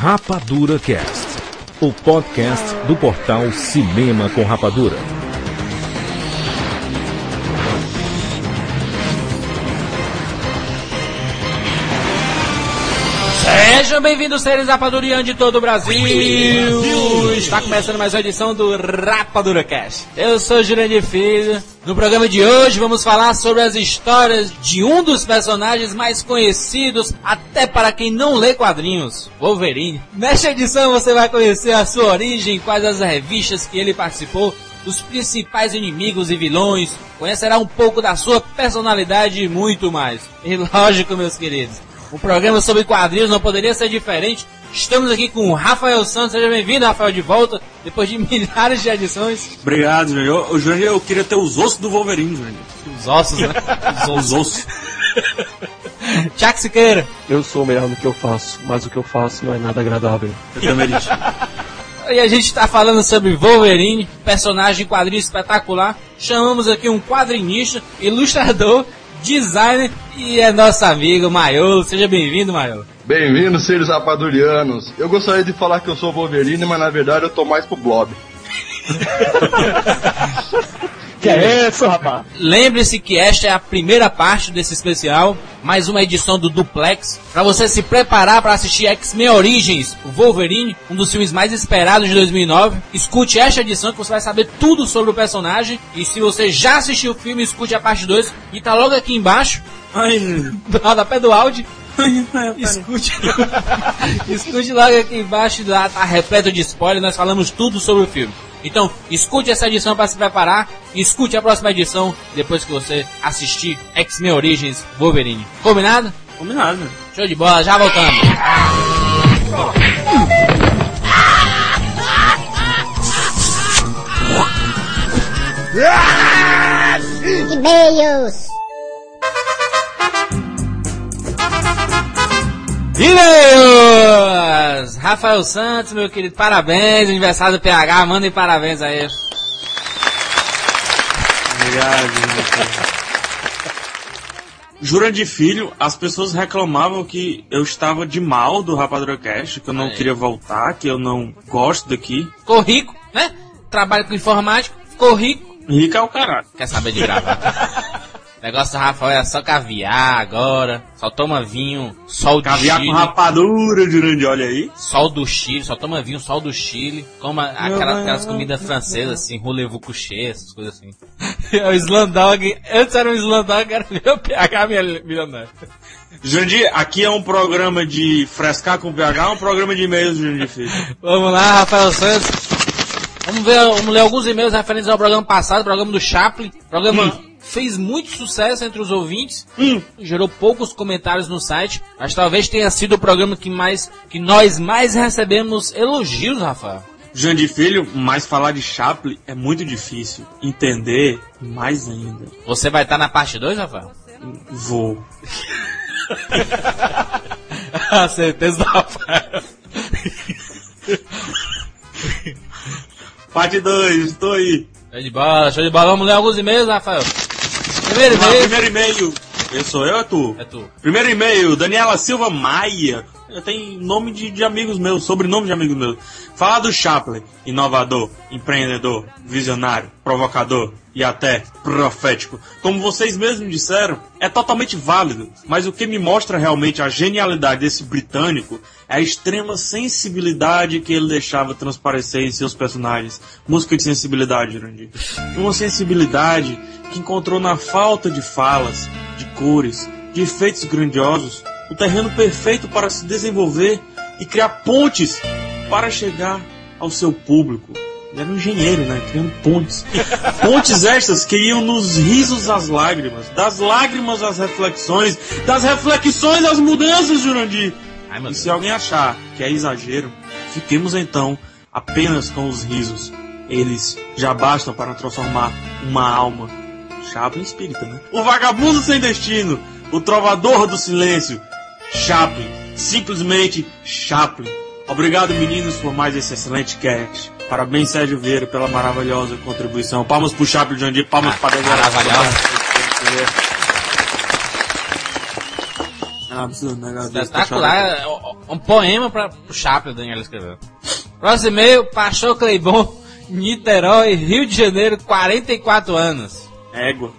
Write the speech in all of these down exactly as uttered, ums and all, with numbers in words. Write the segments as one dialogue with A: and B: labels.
A: Rapadura Cast, o podcast do portal Cinema com Rapadura.
B: Sejam bem-vindos, seres rapadurianos de todo o Brasil. Brasil! Está começando mais uma edição do Rapadura Cast. Eu sou Jurandir Filho. No programa de hoje vamos falar sobre as histórias de um dos personagens mais conhecidos, até para quem não lê quadrinhos, Wolverine. Nesta edição você vai conhecer a sua origem, quais as revistas que ele participou, os principais inimigos e vilões, conhecerá um pouco da sua personalidade e muito mais. E lógico, meus queridos, o programa sobre quadrinhos não poderia ser diferente. Estamos aqui com o Rafael Santos. Seja bem-vindo, Rafael, de volta, depois de milhares de edições.
C: Obrigado, Jurandir. Eu, Jurandir, eu queria ter os ossos do Wolverine, Jurandir.
B: Os ossos, né?
C: Os ossos.
B: Tiago Siqueira.
D: Eu sou melhor no que eu faço, mas o que eu faço não é nada agradável.
C: Eu também disse.
B: E a gente está falando sobre Wolverine, personagem quadrinho espetacular. Chamamos aqui um quadrinista, ilustrador, designer e é nosso amigo Maiolo. Seja bem-vindo, Maiolo.
E: Bem-vindo, seres rapadurianos. Eu gostaria de falar que eu sou Wolverine, mas na verdade eu tô mais pro Blob.
D: Que é isso, rapaz?
B: Lembre-se que esta é a primeira parte desse especial, mais uma edição do Duplex, para você se preparar para assistir X-Men Origins, o Wolverine, um dos filmes mais esperados de dois mil e nove. Escute esta edição que você vai saber tudo sobre o personagem, e se você já assistiu o filme, escute a parte dois, e tá logo aqui embaixo,
C: Ai,
B: do rodapé do áudio. Escute, escute logo aqui embaixo, lá tá repleto de spoiler, nós falamos tudo sobre o filme. Então, escute essa edição para se preparar e escute a próxima edição depois que você assistir X-Men Origins Wolverine. Combinado?
C: Combinado.
B: Show de bola, já voltamos.
F: E-mails.
B: E-mails! Rafael Santos, meu querido, parabéns, aniversário do P H, mandem parabéns a ele.
C: Obrigado. Jurandir Filho, as pessoas reclamavam que eu estava de mal do Rapadura Cast, que eu não
B: Aí.
C: queria voltar, que eu não gosto daqui.
B: Ficou rico, né? Trabalha com informática, ficou rico.
C: Rico é o caralho.
B: Quer saber de gravar? O negócio do Rafael é só caviar agora, só toma vinho, sol do
C: Caviar
B: Chile.
C: com rapadura, Jurandir, olha aí.
B: Sol do Chile, só toma vinho, sol do Chile. Coma aquela, aquelas comidas francesas assim, roulez-vous couché, essas coisas assim. O Slandog, antes era um Slandog, agora virou P H milionário.
C: Jurandir, aqui é um programa de frescar com P H, um programa de e-mails, Jurandir Filho.
B: Vamos lá, Rafael Santos. Vamos ver, vamos ler alguns e-mails referentes ao programa passado, programa do Chaplin. Programa hum. fez muito sucesso entre os ouvintes,
C: Hum.
B: gerou poucos comentários no site, mas talvez tenha sido o programa que, mais, que nós mais recebemos elogios, Rafael.
C: Jurandir Filho, mas falar de Chaplin é muito difícil. Entender, mais ainda.
B: Você vai estar na parte dois, Rafael?
C: Vou.
B: A certeza do Rafael.
C: Parte dois, estou aí.
B: Show de bola, show de bola. Vamos ler alguns e-mails, Rafael. Primeiro
C: Ah,
B: e-mail.
C: primeiro e-mail. Eu sou eu ou é tu?
B: É tu.
C: Primeiro e-mail, Daniela Silva Maia. Tem nome de, de amigos meus, sobrenome de amigos meus. Falar do Chaplin, inovador, empreendedor, visionário, provocador e até profético. Como vocês mesmos disseram, é totalmente válido. Mas o que me mostra realmente a genialidade desse britânico é a extrema sensibilidade que ele deixava transparecer em seus personagens. Música de sensibilidade, Jurandir. Uma sensibilidade que encontrou na falta de falas, de cores, de efeitos grandiosos, o terreno perfeito para se desenvolver e criar pontes para chegar ao seu público. Ele era um engenheiro, né? Criando pontes. Pontes estas que iam nos risos às lágrimas, das lágrimas às reflexões, das reflexões às mudanças, Jurandir.
B: Ai, meu
C: E
B: Deus.
C: se alguém achar que é exagero, fiquemos então apenas com os risos. Eles já bastam para transformar uma alma. Chaplin espírita, né? O vagabundo sem destino, o trovador do silêncio. Chaplin, simplesmente Chaplin. Obrigado, meninos, por mais esse excelente cast. Parabéns, Sérgio Vieira, pela maravilhosa contribuição. Palmas pro Chaplin, Jandir, palmas
B: Ah,
C: para a
B: maravilhosa.
C: Absurdo, né?
B: Espetacular. Um poema para o Chaplin, Daniel escreveu. Próximo e-mail, Pastor Cleibon, Niterói, Rio de Janeiro, quarenta e quatro anos.
C: Égua.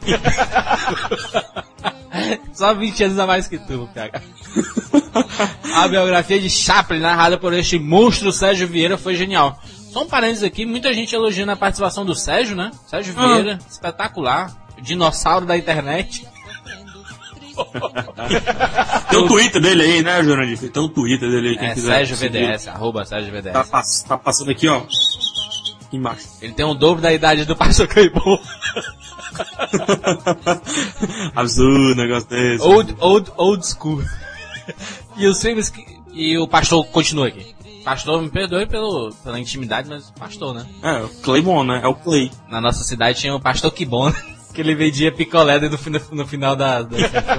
B: Só vinte anos a mais que tu, cara. A biografia de Chaplin, narrada por este monstro Sérgio Vieira, foi genial. Só um parênteses aqui, muita gente elogiando a participação do Sérgio, né? Sérgio Vieira, ah. espetacular. Dinossauro da internet.
C: Tem o Twitter dele aí, né, Jurandir? Tem o Twitter dele aí. Quem
B: é,
C: quiser
B: Sérgio V D S, arroba Sérgio V D S.
C: Tá, tá passando aqui, ó. Aqui embaixo.
B: Ele tem um dobro da idade do Pastor Cleibon.
C: Absurdo, negócio desse.
B: Old, old, old school. E os filmes que... E o pastor continua aqui. Pastor, me perdoe pelo, pela intimidade, mas pastor, né?
C: É, o Cleibon, né? É o Clay.
B: Na nossa cidade tinha o Pastor Kibon, né? Que ele vendia picolé no, no final da... da...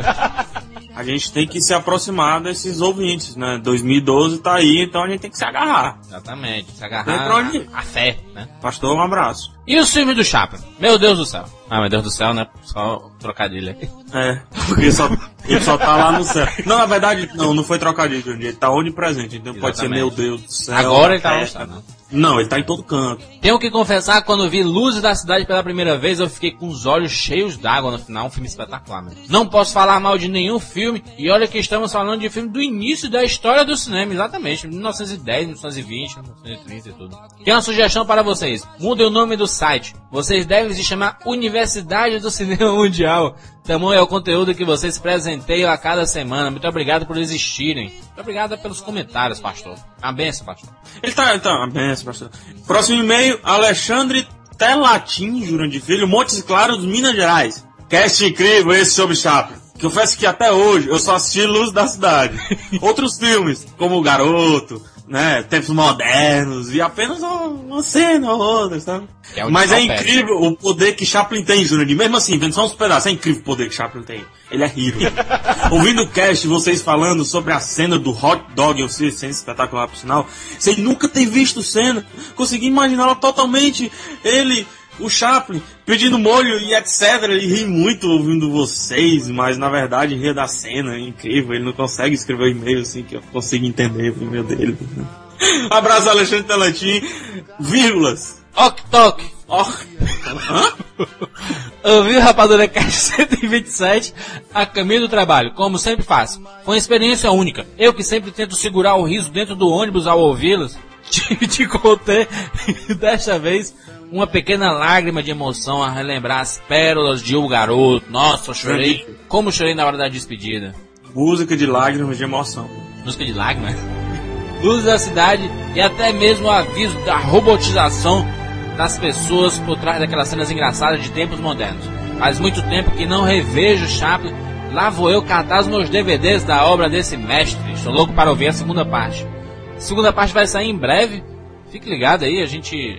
C: A gente tem que se aproximar desses ouvintes, né? dois mil e doze tá aí, então a gente tem que se agarrar.
B: Exatamente, se agarrar a, a fé, né?
C: Pastor, um abraço.
B: E os filmes do Chaplin? Meu Deus do céu. Ah, meu Deus do céu, né? Só trocadilho aqui.
C: É, porque só, ele só tá lá no céu. Não, na verdade, não, não foi trocadilho, ele tá onipresente, então exatamente. Pode ser meu Deus do céu.
B: Agora ele tá onde, não?
C: Não, ele tá em todo canto.
B: Tenho que confessar que quando vi Luzes da Cidade pela primeira vez, eu fiquei com os olhos cheios d'água no final. Um filme espetacular, mesmo. Não posso falar mal de nenhum filme, e olha que estamos falando de filme do início da história do cinema, exatamente. mil novecentos e dez, mil novecentos e vinte, mil novecentos e trinta e tudo. Tenho uma sugestão para vocês. Mudem o nome do site. Vocês devem se chamar Universidade do Cinema Mundial. Tamanho é o conteúdo que vocês presenteiam a cada semana. Muito obrigado por existirem. Muito obrigado pelos comentários, pastor. A benção, pastor.
C: Ele tá, então, a benção, pastor. Próximo e-mail, Alexandre Telatim, Jurandir Filho, Montes Claros, Minas Gerais. Cast incrível esse sobre Chaplin. Confesso que até hoje eu só assisti Luz da Cidade. Outros filmes, como O Garoto, né, Tempos Modernos, e apenas uma, uma cena ou outra, sabe? É Mas é incrível o poder que Chaplin tem, Jurandir. Mesmo assim, vendo só uns pedaços, é incrível o poder que Chaplin tem. Ele é hero. Ouvindo o cast, vocês falando sobre a cena do hot dog, eu sei, cena espetacular por sinal, sem nunca ter visto cena, consegui imaginá-la totalmente, ele... O Chaplin pedindo molho e etcétera. Ele ri muito ouvindo vocês, mas na verdade ria da cena, é incrível. Ele não consegue escrever um e-mail assim que eu consigo entender o e-mail dele. Abraço, Alexandre Telatim, vírgulas.
B: Ok, toque.
C: Ok. Hã?
B: Ouvi o Rapadura Cast cento e vinte e sete a caminho do trabalho, como sempre faço. Foi uma experiência única. Eu que sempre tento segurar o riso dentro do ônibus ao ouvi-los, tive de conter desta vez uma pequena lágrima de emoção a relembrar as pérolas de O Garoto. Nossa, eu chorei. Como chorei na hora da despedida.
C: Música de lágrimas de emoção.
B: Música de lágrimas? Luz da Cidade e até mesmo o aviso da robotização das pessoas por trás daquelas cenas engraçadas de tempos modernos. Faz muito tempo que não revejo Chaplin. Lá vou eu catar os meus D V Ds da obra desse mestre. Estou louco para ouvir a segunda parte. A segunda parte vai sair em breve. Fique ligado aí, a gente...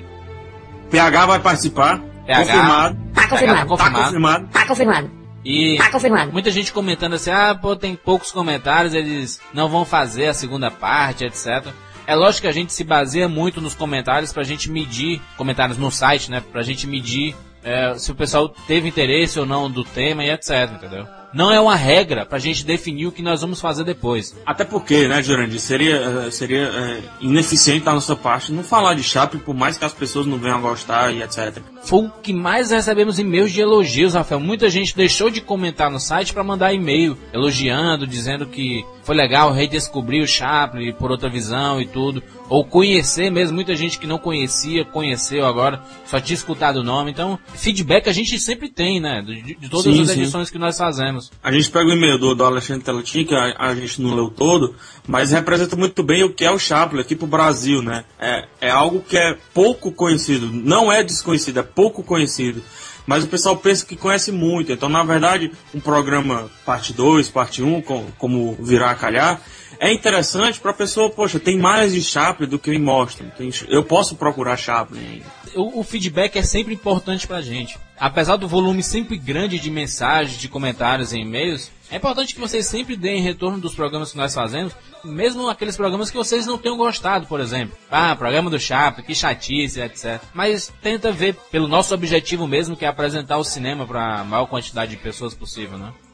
C: P H vai participar.
B: P H,
C: confirmado.
B: Tá confirmado. Tá confirmado.
C: Tá confirmado.
F: Tá confirmado.
B: E
F: tá confirmado.
B: Muita gente comentando assim, ah, pô, tem poucos comentários, eles não vão fazer a segunda parte, etcétera. É lógico que a gente se baseia muito nos comentários pra gente medir, comentários no site, né, pra gente medir é, se o pessoal teve interesse ou não do tema e etcétera, entendeu? Não é uma regra pra gente definir o que nós vamos fazer depois.
C: Até porque, né, Jurandir, seria, seria é, ineficiente da nossa parte não falar de Chaplin, por mais que as pessoas não venham a gostar e etcétera.
B: Foi o que mais recebemos e-mails de elogios, Rafael. Muita gente deixou de comentar no site pra mandar e-mail elogiando, dizendo que foi legal redescobrir o Chaplin por outra visão e tudo. Ou conhecer mesmo, muita gente que não conhecia, conheceu agora, só tinha escutado o nome. Então, feedback a gente sempre tem, né, de, de todas sim, as edições sim. que nós fazemos.
C: A gente pega o e-mail do, do Alexandre Telatim, que a, a gente não leu todo, mas representa muito bem o que é o Chaplin aqui pro Brasil, né? É, é algo que é pouco conhecido, não é desconhecido, é pouco conhecido. Mas o pessoal pensa que conhece muito. Então, na verdade, um programa parte dois, parte um, com, como virá a calhar, é interessante para a pessoa, poxa, tem mais de Chaplin do que me mostram. Tem, eu posso procurar Chaplin ainda.
B: O, o feedback é sempre importante pra gente. Apesar do volume sempre grande de mensagens, de comentários e e-mails, é importante que vocês sempre deem retorno dos programas que nós fazemos, mesmo aqueles programas que vocês não tenham gostado, por exemplo. Ah, programa do Chaplin, que chatice, etcétera. Mas tenta ver pelo nosso objetivo mesmo, que é apresentar o cinema para a maior quantidade de pessoas possível, né?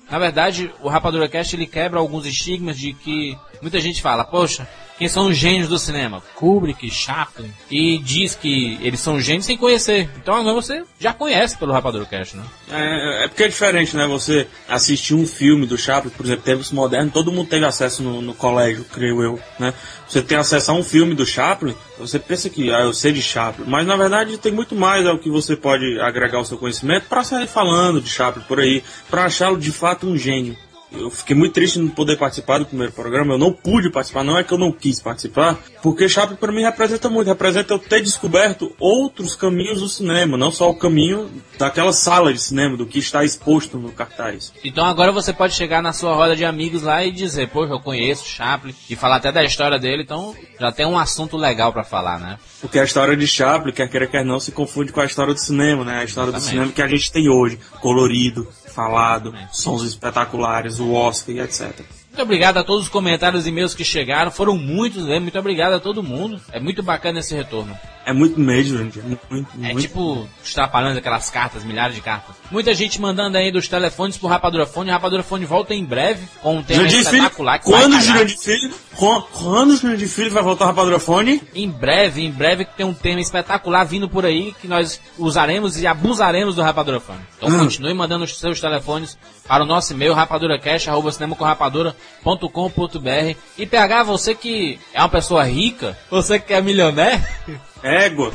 B: Na verdade, o Rapadura Cast ele quebra alguns estigmas de que muita gente fala, poxa, quem são os gênios do cinema? Kubrick, Chaplin, e diz que eles são gênios sem conhecer. Então agora você já conhece pelo Rapadura Cast, né?
C: É, é porque é diferente, né? Você assistir um filme do Chaplin, por exemplo, tempos modernos, todo mundo teve acesso no, no colégio, creio eu, né? Você tem acesso a um filme do Chaplin, você pensa que, ah, eu sei de Chaplin, mas na verdade tem muito mais ao que você pode agregar ao seu conhecimento para sair falando de Chaplin por aí, para achá-lo de fato um gênio. Eu fiquei muito triste de não poder participar do primeiro programa. Eu não pude participar, não é que eu não quis participar, porque Chaplin para mim representa muito, representa eu ter descoberto outros caminhos do cinema, não só o caminho daquela sala de cinema, do que está exposto no cartaz.
B: Então agora você pode chegar na sua roda de amigos lá e dizer, poxa, eu conheço Chaplin, e falar até da história dele, então já tem um assunto legal para falar, né?
C: Porque a história de Chaplin, quer queira quer não, se confunde com a história do cinema, né? A história Exatamente. do cinema que a gente tem hoje, colorido, falado, Exatamente. sons espetaculares, o Oscar e etcétera.
B: Muito obrigado a todos os comentários e e-mails que chegaram, foram muitos, né? Muito obrigado a todo mundo. É muito bacana esse retorno.
C: É muito mesmo, gente. É, muito, muito,
B: é
C: muito.
B: tipo estrapalhando aquelas cartas, milhares de cartas. Muita gente mandando aí dos telefones pro Rapadura Fone. O Rapadura Fone volta em breve com um tema
C: Jurandir
B: espetacular.
C: Filho, quando o Jurandir Filho, quando o Jurandir Filho vai voltar ao Rapadura Fone?
B: Em breve, em breve que tem um tema espetacular vindo por aí que nós usaremos e abusaremos do Rapadura Fone. Então hum. continue mandando os seus telefones para o nosso e-mail rapaduracast arroba cinema com rapadura ponto com ponto b r. E P H, você que é uma pessoa rica, você que é milionário,
C: égua.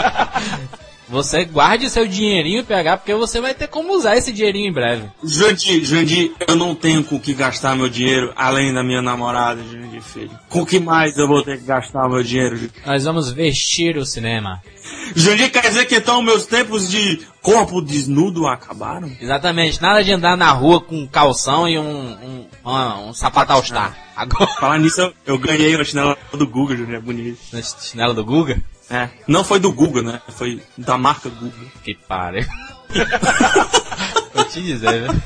B: Você guarde seu dinheirinho, P H, porque você vai ter como usar esse dinheirinho em breve.
C: Jurandir, Jurandir, eu não tenho com o que gastar meu dinheiro, além da minha namorada, Jurandir Filho. Com o que mais eu vou ter que gastar meu dinheiro?
B: Nós vamos vestir o cinema.
C: Jurandir, quer dizer que então meus tempos de corpo desnudo acabaram?
B: Exatamente, nada de andar na rua com um calção e um, um, um, um sapato All-Star. Agora...
C: Falar nisso, eu, eu ganhei a chinela do Guga, Jurandir, é bonito.
B: Na chinela do Guga?
C: É, não foi do Guga, né? Foi da marca Guga.
B: Que pare. Vou te dizer, né?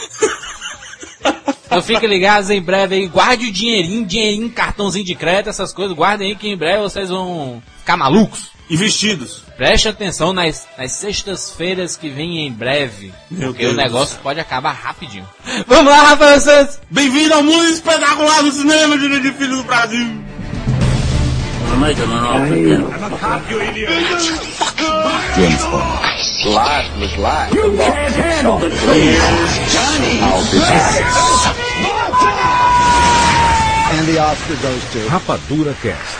B: Então fiquem ligados em breve aí. Guarde o dinheirinho, dinheirinho, cartãozinho de crédito, essas coisas. Guardem aí que em breve vocês vão ficar malucos.
C: E vestidos.
B: Preste atenção nas, nas sextas-feiras que vêm em breve.
C: Meu
B: porque
C: Deus
B: o negócio pode acabar rapidinho. Vamos lá, Rafael Santos!
C: Bem-vindo ao mundo espetacular do cinema, Jurandir Filho do Brasil!
F: James Bond. Life was life. You can't handle the truth. Johnny. I'll be back.
A: And the Oscar goes to Rapadura Cast.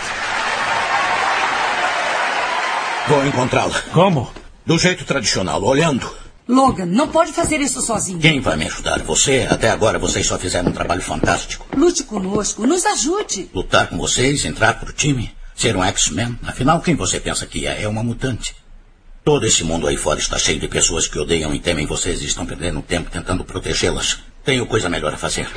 F: Vou encontrá-la.
A: Como?
F: Do jeito tradicional, olhando.
G: Logan, não pode fazer isso sozinho.
F: Quem vai me ajudar? Você? Até agora vocês só fizeram um trabalho fantástico.
G: Lute conosco, nos ajude.
F: Lutar com vocês, entrar pro time, ser um X-Men. Afinal, quem você pensa que é? É uma mutante. Todo esse mundo aí fora está cheio de pessoas que odeiam e temem vocês e estão perdendo tempo tentando protegê-las. Tenho coisa melhor a fazer.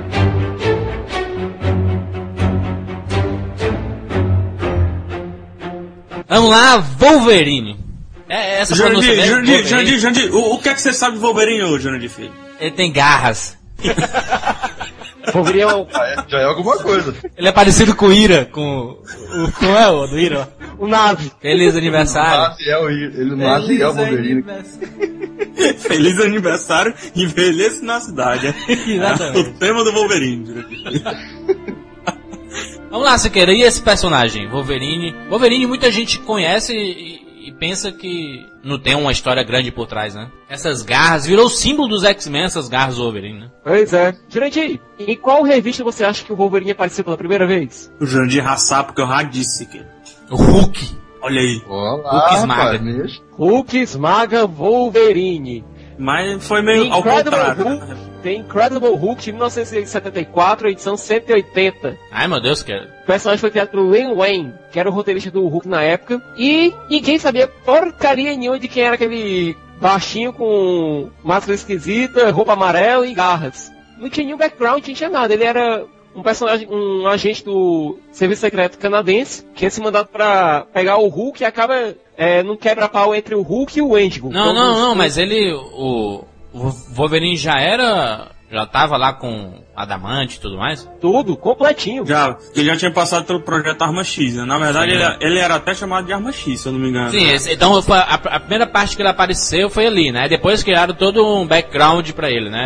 B: Vamos lá, Wolverine. É essa
C: Jurandir, Jurandir, Jurandir, Jurandir, o, o que é que você sabe de Wolverine hoje, Jurandir Filho?
B: Ele tem garras.
D: Wolverine é um...
E: Já é alguma coisa.
B: Ele é parecido com o Ira, com o... Como é o do Ira?
D: O Nazi.
B: Feliz aniversário.
E: Ele é o Ira, ele nasce é o Wolverine.
C: Feliz aniversário, envelheça na cidade.
B: Exatamente.
C: O tema do Wolverine, Jurandir Filho.
B: Vamos lá, Siqueira, e esse personagem, Wolverine? Wolverine muita gente conhece e, e pensa que não tem uma história grande por trás, né? Essas garras, virou o símbolo dos X-Men, essas garras do Wolverine, né?
D: Pois é. Jurandir, em qual revista você acha que o Wolverine apareceu pela primeira vez?
C: O Jurandir raçar, porque eu já disse, Siqueira.
B: O Hulk.
C: Olha aí.
E: Olá,
B: Hulk esmaga.
E: rapaz,
D: Hulk esmaga Wolverine.
C: Mas foi meio
D: The
C: ao
D: Incredible
C: contrário.
D: Hulk, The Incredible Hulk de mil novecentos e setenta e quatro, edição cento e oitenta.
B: Ai, meu Deus, cara.
D: O personagem foi criado pelo Len Wein, que era o roteirista do Hulk na época. E ninguém sabia porcaria nenhuma de quem era aquele baixinho com máscara esquisita, roupa amarela e garras. Não tinha nenhum background, não tinha nada. Ele era um personagem, um agente do Serviço Secreto Canadense, que tinha se mandado pra pegar o Hulk e acaba é, num quebra-pau entre o Hulk e o Wendigo.
B: Não, não, não, mas ele, o, o Wolverine já era, já tava lá com Adamante e tudo mais?
D: Tudo, completinho.
C: Já, ele já tinha passado pelo projeto Arma X, né? Na verdade, ele, ele era até chamado de Arma X, se eu não me engano.
B: Sim, esse, então a, a primeira parte que ele apareceu foi ali, né? Depois criaram todo um background pra ele, né?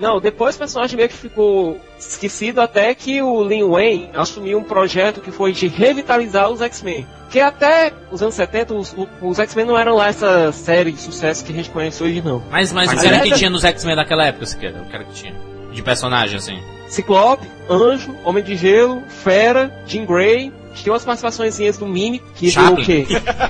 D: Não, depois o personagem meio que ficou esquecido até que o Lin Wayne assumiu um projeto que foi de revitalizar os X-Men. Que até os anos setenta, os, os X-Men não eram lá essa série de sucesso que a gente conhece hoje, não.
B: Mas, mas, mas o que era que tinha nos X-Men daquela época, Siqueira? O que era que tinha? De personagem, assim? Ciclope,
D: Anjo, Homem de Gelo, Fera, Jean Grey. Tinha umas participações do Mimic, que virou o quê?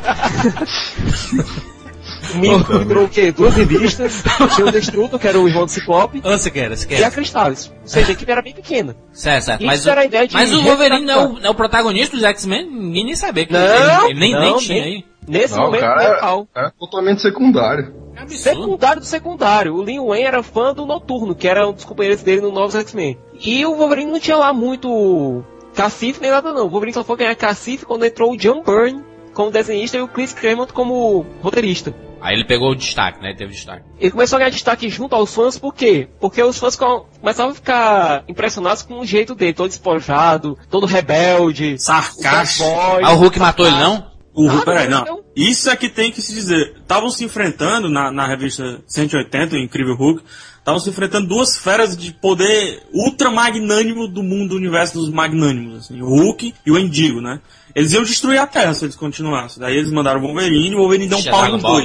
D: O Mimic virou o quê? Duas revistas. Tinha o Destruto, que era o irmão do Ciclope.
B: Ô, Siqueira, Siqueira.
D: E a Cristales. Ou seja, a equipe era bem pequena.
B: Certo, certo. Mas,
D: era a ideia de
B: mas o Wolverine não é o, é o protagonista dos X-Men? Ninguém nem sabia. Que
D: não,
B: ele, ele nem,
D: não,
B: nem tinha
D: nem,
B: aí.
D: Nesse
E: não,
D: momento,
E: cara
D: mental.
E: É, é totalmente secundário.
B: É
D: secundário do secundário. O Lin Wayne era fã do Noturno, que era um dos companheiros dele no Novos X-Men. E o Wolverine não tinha lá muito cacife nem nada não. O Wolverine só foi ganhar cacife quando entrou o John Byrne como desenhista e o Chris Claremont como roteirista.
B: Aí ele pegou o destaque, né? Ele teve destaque.
D: Ele começou a ganhar destaque junto aos fãs, por quê? Porque os fãs começavam a ficar impressionados com o jeito dele, todo despojado, todo rebelde,
C: sarcástico.
B: Ah, o Hulk matou ele, não?
C: O Hulk, ah, peraí, não. não. Isso é que tem que se dizer. Estavam se enfrentando na, na revista cento e oitenta, o Incrível Hulk, estavam se enfrentando duas feras de poder ultra magnânimo do mundo, do universo dos magnânimos, assim, o Hulk e o Endigo, né? Eles iam destruir a Terra se eles continuassem. Daí eles mandaram o Wolverine e o Wolverine deu um pau nos dois.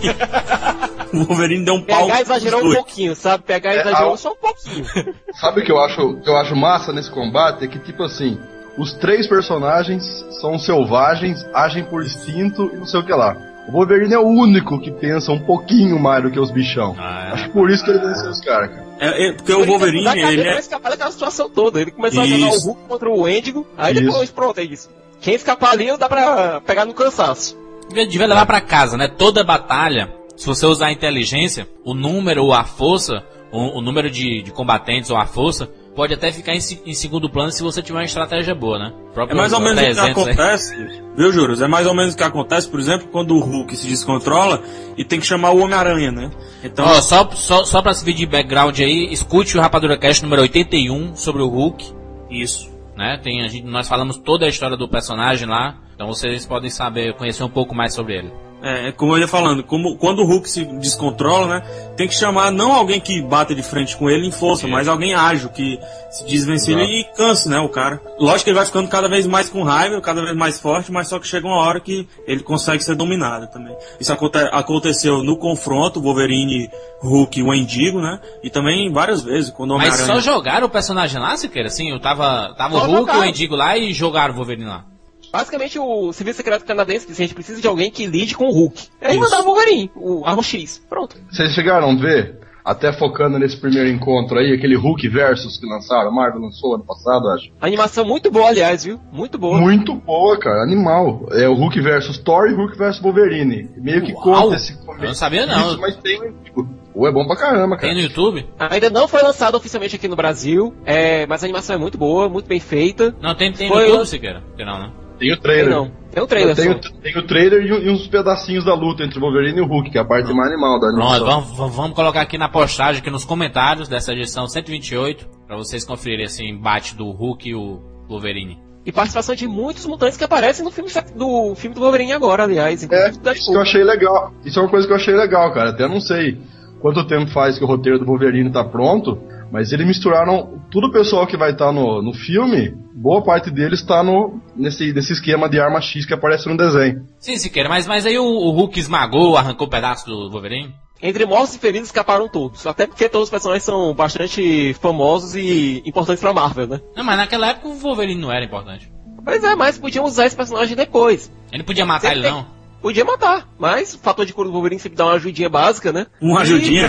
C: O Wolverine deu um pau nos dois.
D: P H exagerou um pouquinho, sabe? P H exagerou é, só um pouquinho.
E: Sabe o que eu acho, que eu acho massa nesse combate? É que, tipo assim, os três personagens são selvagens, agem por instinto e não sei o que lá. O Wolverine é o único que pensa um pouquinho mais do que os bichão. Ah, é. Acho que por isso que ele venceu os caras, cara.
C: É, é, porque o Wolverine, ele é...
D: Ele escapar daquela situação toda. Ele começou isso. a jogar o Hulk contra o Endigo, aí isso. depois, pronto, é isso. Quem escapar ali, dá pra pegar no cansaço.
B: Devia levar pra casa, né? Toda batalha, se você usar a inteligência, o número ou a força, o, o número de, de combatentes ou a força, pode até ficar em, em segundo plano se você tiver uma estratégia boa, né?
C: É mais ou menos o que acontece, aí. Viu, Juros? É mais ou menos o que acontece, por exemplo, quando o Hulk se descontrola e tem que chamar o Homem-Aranha, né?
B: Então... Ó, só, só, só pra servir de background aí, escute o Rapadura Cast número oitenta e um sobre o Hulk. Isso. Né? Tem, a gente, nós falamos toda a história do personagem lá, então vocês podem saber, conhecer um pouco mais sobre ele.
C: É, como eu ia falando, como, quando o Hulk se descontrola, né, tem que chamar não alguém que bata de frente com ele em força, mas alguém ágil, que se desvencilha e canse, né, o cara. Lógico que ele vai ficando cada vez mais com raiva, cada vez mais forte, mas só que chega uma hora que ele consegue ser dominado também. Isso aconte, aconteceu no confronto, Wolverine, Hulk e o Endigo, né, e também várias vezes, quando o
B: Mas só jogaram o personagem lá, Siqueira? Assim, eu tava, tava o Hulk e o Endigo lá e jogaram o Wolverine lá.
D: Basicamente, o Serviço Secreto Canadense disse: a gente precisa de alguém que lide com o Hulk. Aí mandaram o Wolverine, o Arma X. Pronto.
E: Vocês chegaram a ver, até focando nesse primeiro encontro aí, aquele Hulk Versus que lançaram, a Marvel lançou ano passado, acho.
D: A animação muito boa, aliás, viu? Muito boa.
E: Muito boa, cara. Animal. É o Hulk Versus Thor e Hulk Versus Wolverine. Meio que
B: Uau,
E: conta esse...
B: Eu não sabia, não.
E: Isso, mas tem, tipo... Pô, é bom pra caramba, cara.
B: Tem no YouTube?
D: Ainda não foi lançado oficialmente aqui no Brasil, é, mas a animação é muito boa, muito bem feita.
B: Não, tem, tem no YouTube, Siqueira? Tem não, né?
E: Tem o trailer.
D: Tem, não. Tem o trailer.
E: Tem, tem o trailer e, e uns pedacinhos da luta entre o Wolverine e o Hulk, que é a parte mais animal da animação.
B: Pronto, vamos, vamos colocar aqui na postagem, aqui nos comentários dessa edição cento e vinte e oito, pra vocês conferirem esse embate do Hulk e o Wolverine.
D: E participação de muitos mutantes que aparecem no filme do, filme do Wolverine agora, aliás.
E: É, isso que eu achei legal. Isso é uma coisa que eu achei legal, cara. Até não sei quanto tempo faz que o roteiro do Wolverine tá pronto, mas eles misturaram todo o pessoal que vai estar tá no, no filme, boa parte deles está no, nesse, nesse esquema de arma X que aparece no desenho.
B: Sim, Siqueira, mas, mas aí o, o Hulk esmagou, arrancou um pedaço do Wolverine?
D: Entre mortos e feridos escaparam todos, até porque todos os personagens são bastante famosos e importantes pra Marvel, né?
B: Não, mas naquela época o Wolverine não era importante.
D: Pois é, mas podiam usar esse personagem depois.
B: Ele podia matar ele, não?
D: Podia matar, mas o fator de cura do Wolverine sempre dá uma ajudinha básica, né?
C: Uma ajudinha?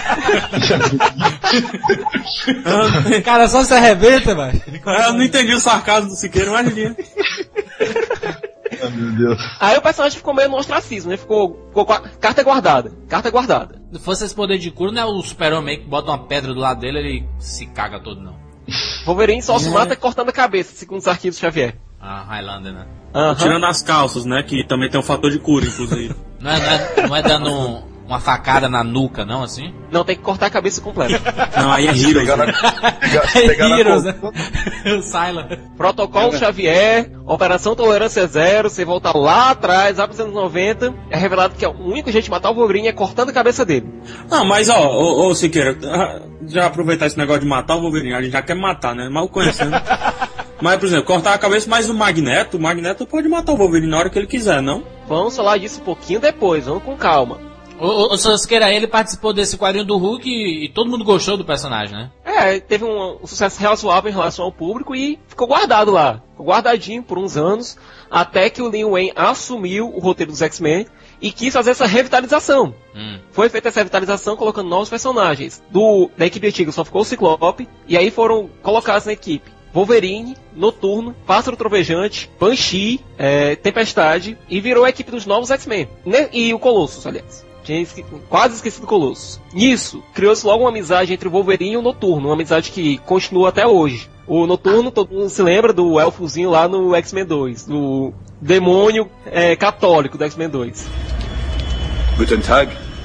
B: Cara, só se arrebenta, velho.
C: Eu não entendi o sarcasmo do Siqueira, uma ajudinha.
E: Oh, meu Deus.
D: Aí o personagem ficou meio no ostracismo, né? Ficou, ficou com a carta guardada. Carta guardada.
B: Se fosse esse poder de cura, não é o Super-Homem que bota uma pedra do lado dele e ele se caga todo, não.
D: Wolverine só se mata cortando a cabeça, segundo os arquivos Xavier.
B: Ah, Highlander, né?
C: Uhum. Tirando as calças, né? Que também tem um fator de cura, inclusive.
B: Não é, não é, não é dando um, uma facada na nuca, não, assim?
D: Não, tem que cortar a cabeça completa.
C: Não, aí é Heroes.
E: Pegar na,
C: Né?
E: pegar, pegar na
B: Heroes, né?
E: coluna.
B: O Sylar.
D: Protocolo Xavier, Operação Tolerância Zero, você volta lá atrás, lá pros anos noventa, é revelado que o único jeito de matar o Wolverine é cortando a cabeça dele.
C: Não, mas ó, ô, ô Siqueira, já aproveitar esse negócio de matar o Wolverine, a gente já quer matar, né? Mal conhecendo. Mas, por exemplo, cortar a cabeça, mas o Magneto, o Magneto pode matar o Wolverine na hora que ele quiser, não?
D: Vamos falar disso um pouquinho depois, vamos com calma.
B: O, o Sosqueira, ele participou desse quadrinho do Hulk e, e todo mundo gostou do personagem, né?
D: É, teve um, um sucesso razoável em relação ao público e ficou guardado lá. Ficou guardadinho por uns anos, até que o Lee Wayne assumiu o roteiro dos X-Men e quis fazer essa revitalização. Hum. Foi feita essa revitalização colocando novos personagens. Do, da equipe antiga só ficou o Ciclope, e aí foram colocados na equipe Wolverine, Noturno, Pássaro Trovejante, Banshee, é, Tempestade, e virou a equipe dos novos X-Men. Né? E o Colossus, aliás. Tinha esque... quase esquecido o Colossus. Nisso, criou-se logo uma amizade entre o Wolverine e o Noturno, uma amizade que continua até hoje. O Noturno, todo mundo se lembra do elfozinho lá no X-Men dois, do demônio é, católico do X-Men dois.
H: Guten Tag.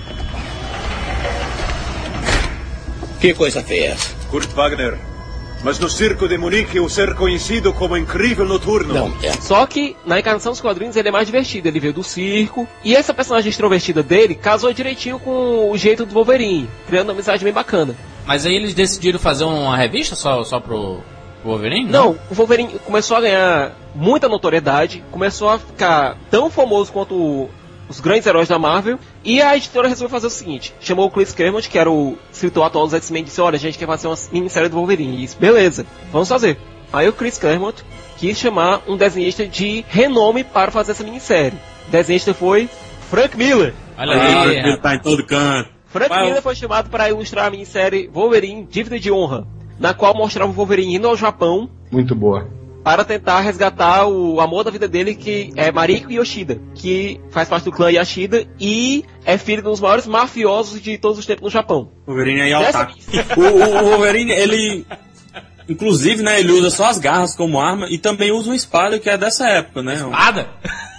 F: Que coisa feia é essa?
H: Kurt Wagner. Mas no circo de Munique o ser conhecido como Incrível Noturno.
F: Não, é.
D: Só que na encarnação dos quadrinhos ele é mais divertido, ele veio do circo, e essa personagem extrovertida dele casou direitinho com o jeito do Wolverine, criando uma amizade bem bacana.
B: Mas aí eles decidiram fazer uma revista só, só pro, pro Wolverine?
D: Não, não, o Wolverine começou a ganhar muita notoriedade, começou a ficar tão famoso quanto os grandes heróis da Marvel, e a editora resolveu fazer o seguinte, chamou o Chris Claremont, que era o escritor atual dos X-Men, e disse, olha, a gente quer fazer uma minissérie do Wolverine, e disse, beleza, vamos fazer. Aí o Chris Claremont quis chamar um desenhista de renome para fazer essa minissérie. O desenhista foi Frank Miller.
B: Olha
C: Ah,
B: aí,
C: ele tá em todo canto.
D: Frank
C: Vai,
D: Miller foi chamado para ilustrar a minissérie Wolverine, Dívida de Honra, na qual mostrava o Wolverine indo ao Japão,
E: Muito boa.
D: para tentar resgatar o amor da vida dele, que é Mariko Yoshida, que faz parte do clã Yashida e é filho dos maiores mafiosos de todos os tempos no Japão.
C: O Wolverine aí é
D: Dessa
C: otaku. O, o, o Wolverine, ele... Inclusive, né, ele usa só as garras como arma e também usa uma espada que é dessa época, né?
B: Espada?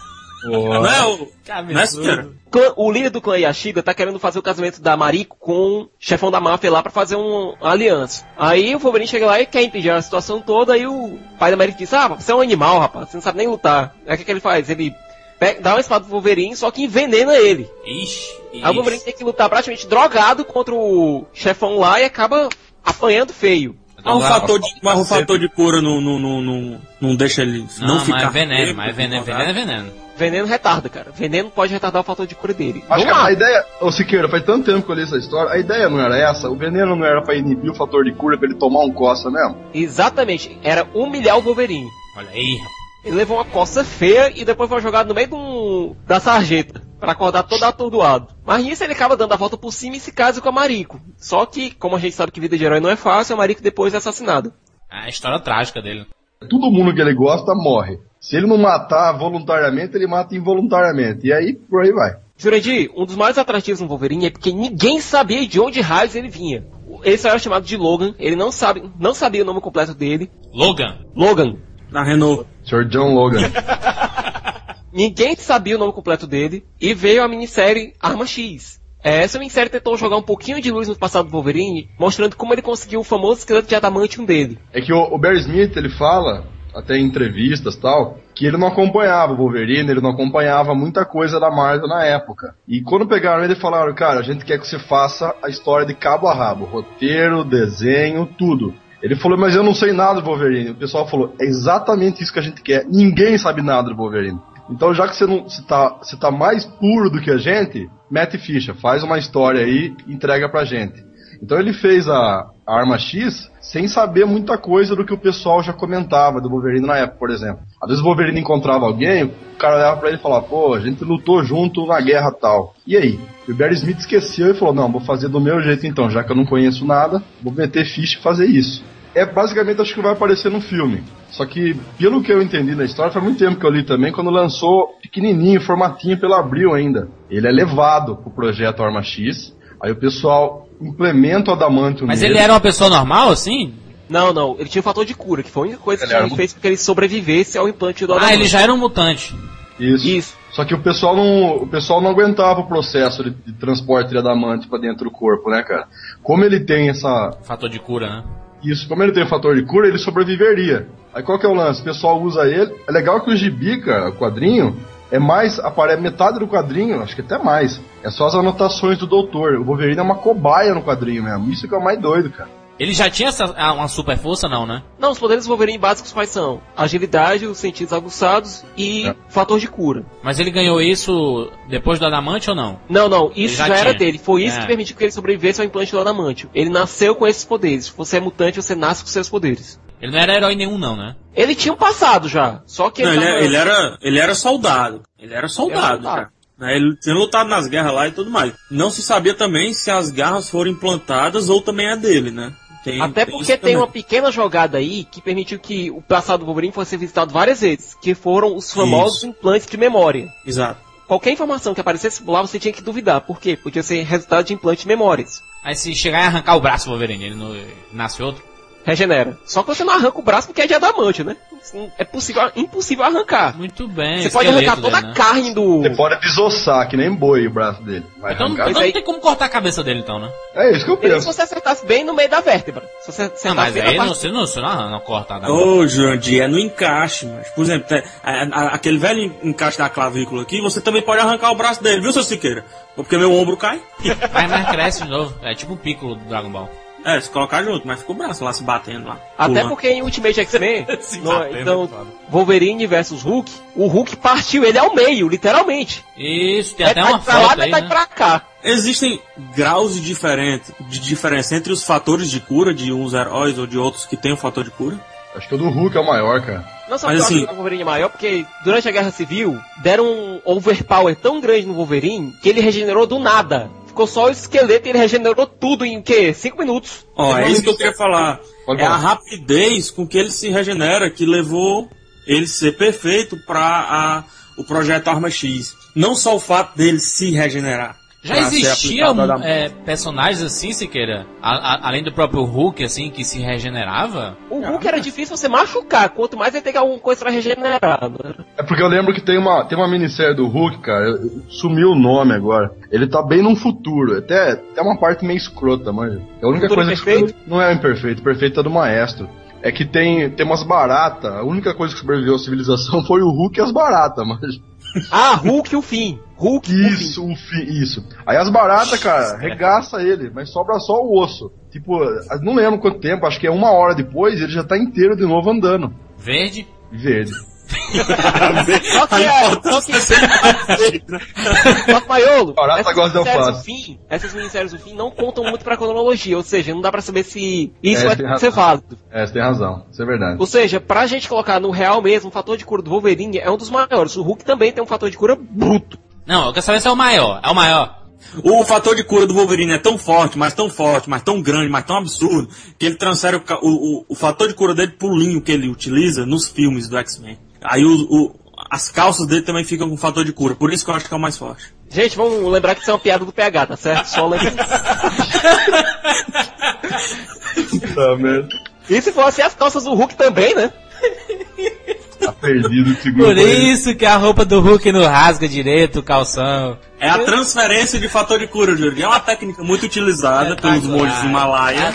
C: Não é o... Não é, Siqueira?
D: Clã- O líder do clã Yashida tá querendo fazer o casamento da Mariko com o chefão da máfia lá pra fazer um- uma aliança. Aí o Wolverine chega lá e quer impedir a situação toda, aí o pai da Mariko diz, ah, você é um animal, rapaz, você não sabe nem lutar. Aí o que, que ele faz? Ele pega, dá uma espada pro Wolverine, só que envenena ele.
B: Ixi, ixi.
D: Aí o Wolverine tem que lutar praticamente drogado contra o chefão lá e acaba apanhando feio.
C: Mas o fator de, mas o fator de cura não, não, não, não, não deixa ele não,
B: Não,
C: ficar...
B: mas é veneno,
C: feio,
B: mas veneno,
C: incomodado.
B: veneno é veneno.
D: Veneno retarda, cara. Veneno pode retardar o fator de cura dele.
E: Acho que
D: Vamos lá.
E: a ideia, ô Siqueira, faz tanto tempo que eu li essa história, a ideia não era essa, o veneno não era pra inibir o fator de cura, pra ele tomar um coça mesmo.
D: Exatamente. Era humilhar o Wolverine.
B: Olha aí, rapaz.
D: Ele levou uma coça feia e depois foi jogado no meio de um, da sarjeta, pra acordar todo atordoado. Mas nisso ele acaba dando a volta por cima e se casa com a Mariko. Só que, como a gente sabe que vida de herói não é fácil, a Mariko depois é assassinada.
B: A história trágica dele.
E: Todo mundo que ele gosta morre. Se ele não matar voluntariamente, ele mata involuntariamente. E aí, por aí vai.
D: Jurandir, um dos maiores atrativos no Wolverine é porque ninguém sabia de onde raios ele vinha. Ele só era chamado de Logan, ele não, sabe, não sabia o nome completo dele.
B: Logan.
D: Logan.
C: Na Renault.
E: senhor John Logan.
D: Ninguém sabia o nome completo dele e veio a minissérie Arma X. É, essa minissérie tentou jogar um pouquinho de luz no passado do Wolverine, mostrando como ele conseguiu o famoso esqueleto de adamantium dele.
E: É que o, o Barry Smith, ele fala, até em entrevistas e tal, que ele não acompanhava o Wolverine, ele não acompanhava muita coisa da Marvel na época. E quando pegaram ele, falaram, cara, a gente quer que você faça a história de cabo a rabo, roteiro, desenho, tudo. Ele falou, mas eu não sei nada do Wolverine. O pessoal falou, é exatamente isso que a gente quer. Ninguém sabe nada do Wolverine. Então, já que você não, você tá, você tá mais puro do que a gente, mete ficha, faz uma história aí e entrega pra gente. Então ele fez a, a Arma X sem saber muita coisa do que o pessoal já comentava do Wolverine na época, por exemplo. Às vezes o Wolverine encontrava alguém, o cara olhava pra ele e falava, pô, a gente lutou junto na guerra tal. E aí? E o Barry Smith esqueceu e falou, não, vou fazer do meu jeito então, já que eu não conheço nada, vou meter ficha e fazer isso. É basicamente, acho que vai aparecer no filme. Só que, pelo que eu entendi na história, faz muito tempo que eu li também, quando lançou pequenininho, formatinho pela Abril ainda. Ele é levado pro projeto Arma X, aí o pessoal implementa o adamantium
B: Mas
E: nele.
B: ele era uma pessoa normal, assim?
D: Não, não, ele tinha um fator de cura, que foi a única coisa
E: Ele
D: que
E: era
D: ele fez com que ele sobrevivesse ao implante do
B: Ah,
D: adamantium.
B: ele já era um mutante.
E: Isso.
D: Isso.
E: Só que o pessoal não, o pessoal não aguentava o processo de, de transporte de adamante pra dentro do corpo, né, cara? Como ele tem essa...
B: Fator de cura, né?
E: Isso, como ele tem o fator de cura, ele sobreviveria. Aí qual que é o lance? O pessoal usa ele. É legal que o gibi, cara, o quadrinho, é mais... Aparece metade do quadrinho, acho que até mais. É só as anotações do doutor. O Wolverine é uma cobaia no quadrinho mesmo. Isso que é o mais doido, cara.
B: Ele já tinha essa, uma super força, não, né?
D: Não, os poderes do Wolverine básicos quais são? Agilidade, os sentidos aguçados e
E: É.
D: fator de cura.
B: Mas ele ganhou isso depois do adamante ou não?
D: Não, não, isso
B: já
D: já, era
B: tinha.
D: dele. Foi isso
B: É.
D: que permitiu que ele sobrevivesse ao implante do adamantio. Ele nasceu com esses poderes. Se você é mutante, você nasce com seus poderes.
B: Ele não era herói nenhum, não, né?
D: Ele tinha um passado já, só que
C: Não, ele,
D: tava-
C: ele era, ele era soldado. Ele era soldado,
D: Era soldado.
C: cara. Né, Ele tinha lutado nas guerras lá e tudo mais. Não se sabia também se as garras foram implantadas ou também é dele, né? Tem,
D: Até
C: tem
D: porque
C: isso
D: tem
C: também.
D: uma pequena jogada aí que permitiu que o passado do Wolverine fosse visitado várias vezes, que foram os famosos
C: Isso.
D: implantes de memória.
C: Exato.
D: Qualquer informação que aparecesse lá, você tinha que duvidar. Por quê? Podia ser resultado de implante de memórias.
B: Aí se chegar e arrancar o braço do Wolverine, ele não nasce outro?
D: Regenera. Só que você não arranca o braço porque é de adamante, né? É possível, impossível arrancar.
B: Muito bem.
D: Você pode
B: esqueleto
D: arrancar toda
B: dele,
D: a
B: né?
D: carne do...
E: Você pode desossar, que nem boi o braço dele. Vai
B: Então,
E: arrancar.
B: então
D: aí-
B: não tem como cortar a cabeça dele, então, né?
E: É isso que eu
D: Ele, se
E: penso.
D: você acertasse bem no meio da vértebra. Se você acertasse
B: Não, mas
D: bem na
B: aí
D: parte-
B: não, você não, você não arranca, não corta nada.
C: Ô, Jurandir, é no encaixe, mas, por exemplo, tem- a- a- aquele velho encaixe da clavícula aqui, você também pode arrancar o braço dele, viu, seu Siqueira? Porque meu ombro cai.
B: Mas, mas cresce de novo. É tipo o Piccolo do Dragon Ball.
C: É, se colocar junto, mas fica o braço lá se batendo lá.
D: Até
C: pulando.
D: porque em Ultimate X-Men,
B: Se
D: no-
B: batendo,
D: então,
B: é foda.
D: Wolverine versus Hulk, o Hulk partiu ele ao meio, literalmente.
B: Isso, tem até
D: Metade
B: uma
D: pra lá,
B: foto aí,
D: metade
B: né?
D: pra cá.
C: Existem graus de, diferente, de diferença entre os fatores de cura de uns heróis ou de outros que têm o fator de cura.
E: Acho que o do Hulk é o maior, cara.
D: Não só
C: Mas
D: porque
C: assim-
D: eu acho que o Wolverine é maior, porque durante a Guerra Civil deram um overpower tão grande no Wolverine que ele regenerou do nada. Ficou só o esqueleto e ele regenerou tudo em o quê? Cinco minutos.
C: Ó, é isso que eu queria falar.
E: Pode
C: É a
E: falar.
C: rapidez com que ele se regenera que levou ele ser perfeito para o projeto Arma X. Não só o fato dele se regenerar.
B: Já
C: pra ser
B: existiam
C: aplicado a-
B: é, personagens assim, Siqueira? A, a, além do próprio Hulk, assim, que se regenerava?
D: O Hulk era difícil você machucar, quanto mais ele tem alguma coisa pra regenerar. Né?
E: É porque eu lembro que tem uma, tem uma minissérie do Hulk, cara, eu- eu- sumiu o nome agora. Ele tá bem num futuro, até, até uma parte meio escrota, manja. É a única
D: Futuro
E: coisa
D: perfeito?
E: que não é imperfeito, perfeito é do maestro. É que tem, tem umas baratas, a única coisa que sobreviveu à civilização foi o Hulk e as baratas, manja.
D: Ah, Hulk o fim. Hulk o fim.
E: Isso, o fi, isso. Aí as baratas, cara, regaça ele, mas sobra só o osso. Tipo, não lembro quanto tempo, acho que é uma hora depois, ele já tá inteiro de novo andando.
B: Verde?
E: Verde.
D: Só que é, só que, só que Maiolo,
E: Barata
D: essas
E: gosta de
D: minisséries do
E: alface.
D: fim, essas minisséries do fim não contam muito pra cronologia, ou seja, não dá pra saber se isso
E: É,
D: vai
E: tem
D: ser
E: razão.
D: válido.
E: É, você tem razão, isso é verdade.
D: Ou seja, pra gente colocar no real mesmo, o fator de cura do Wolverine é um dos maiores. O Hulk também tem um fator de cura bruto.
B: Não, eu quero saber se é o maior. É o maior.
C: O fator de cura do Wolverine é tão forte, mas tão forte, mas tão grande, mas tão absurdo, que ele transfere o, ca- o, o, o fator de cura dele pro linho que ele utiliza nos filmes do X-Men. Aí o, o, as calças dele também ficam com fator de cura, por isso que eu acho que é o mais forte.
D: Gente, vamos lembrar que isso é uma piada do P H, tá certo? Só lembra.
E: Tá, merda.
D: E se fosse as calças do Hulk também, né?
E: Tá perdido de segundo.
B: Por isso que a roupa do Hulk não rasga direito o calção.
C: É a transferência de fator de cura, Júlio. É uma técnica muito utilizada pelos monges do Himalaia.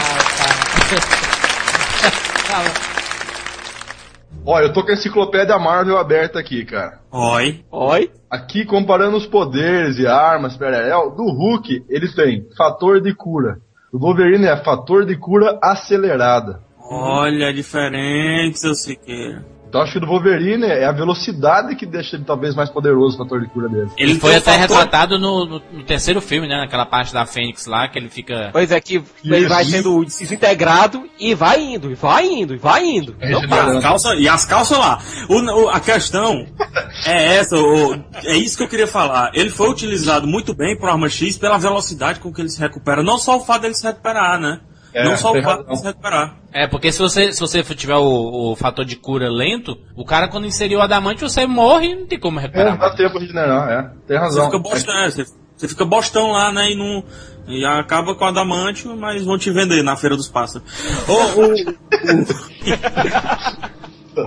E: Ó, eu tô com a enciclopédia Marvel aberta aqui, cara.
C: Oi.
D: Oi.
E: Aqui, comparando os poderes e armas, perel, do Hulk, ele tem fator de cura. O Wolverine é fator de cura acelerada.
C: Olha, diferente, seu Siqueira.
E: Então acho que do Wolverine é a velocidade que deixa ele talvez mais poderoso, o fator de cura dele.
B: Ele foi
C: tem
B: até
C: um fator-
B: retratado no, no- no terceiro filme, né? Naquela parte da Fênix lá, que ele fica...
D: Pois é, que ele vai sendo desintegrado e vai indo, e vai indo, e vai indo. Não
C: E
D: para.
C: as calças, e as calças lá. O, o- a questão é essa, o- é isso que eu queria falar. Ele foi utilizado muito bem pro Arma X pela velocidade com que ele se recupera. Não só o fato dele se recuperar, né?
E: É,
C: não só
E: tem
C: o fato
E: razão.
C: dele se recuperar.
B: É, porque se você, se você tiver o, o fator de cura lento, o cara quando inseriu o adamante, você morre e não tem como
E: É,
B: recuperar
E: não dá
B: mais.
E: tempo de regenerar, é. Tem
C: Você
E: razão.
C: fica bostão, é, você, você fica bostão lá, né? E, não, e acaba com adamante, mas vão te vender na Feira dos Pássaros. Ô, ô,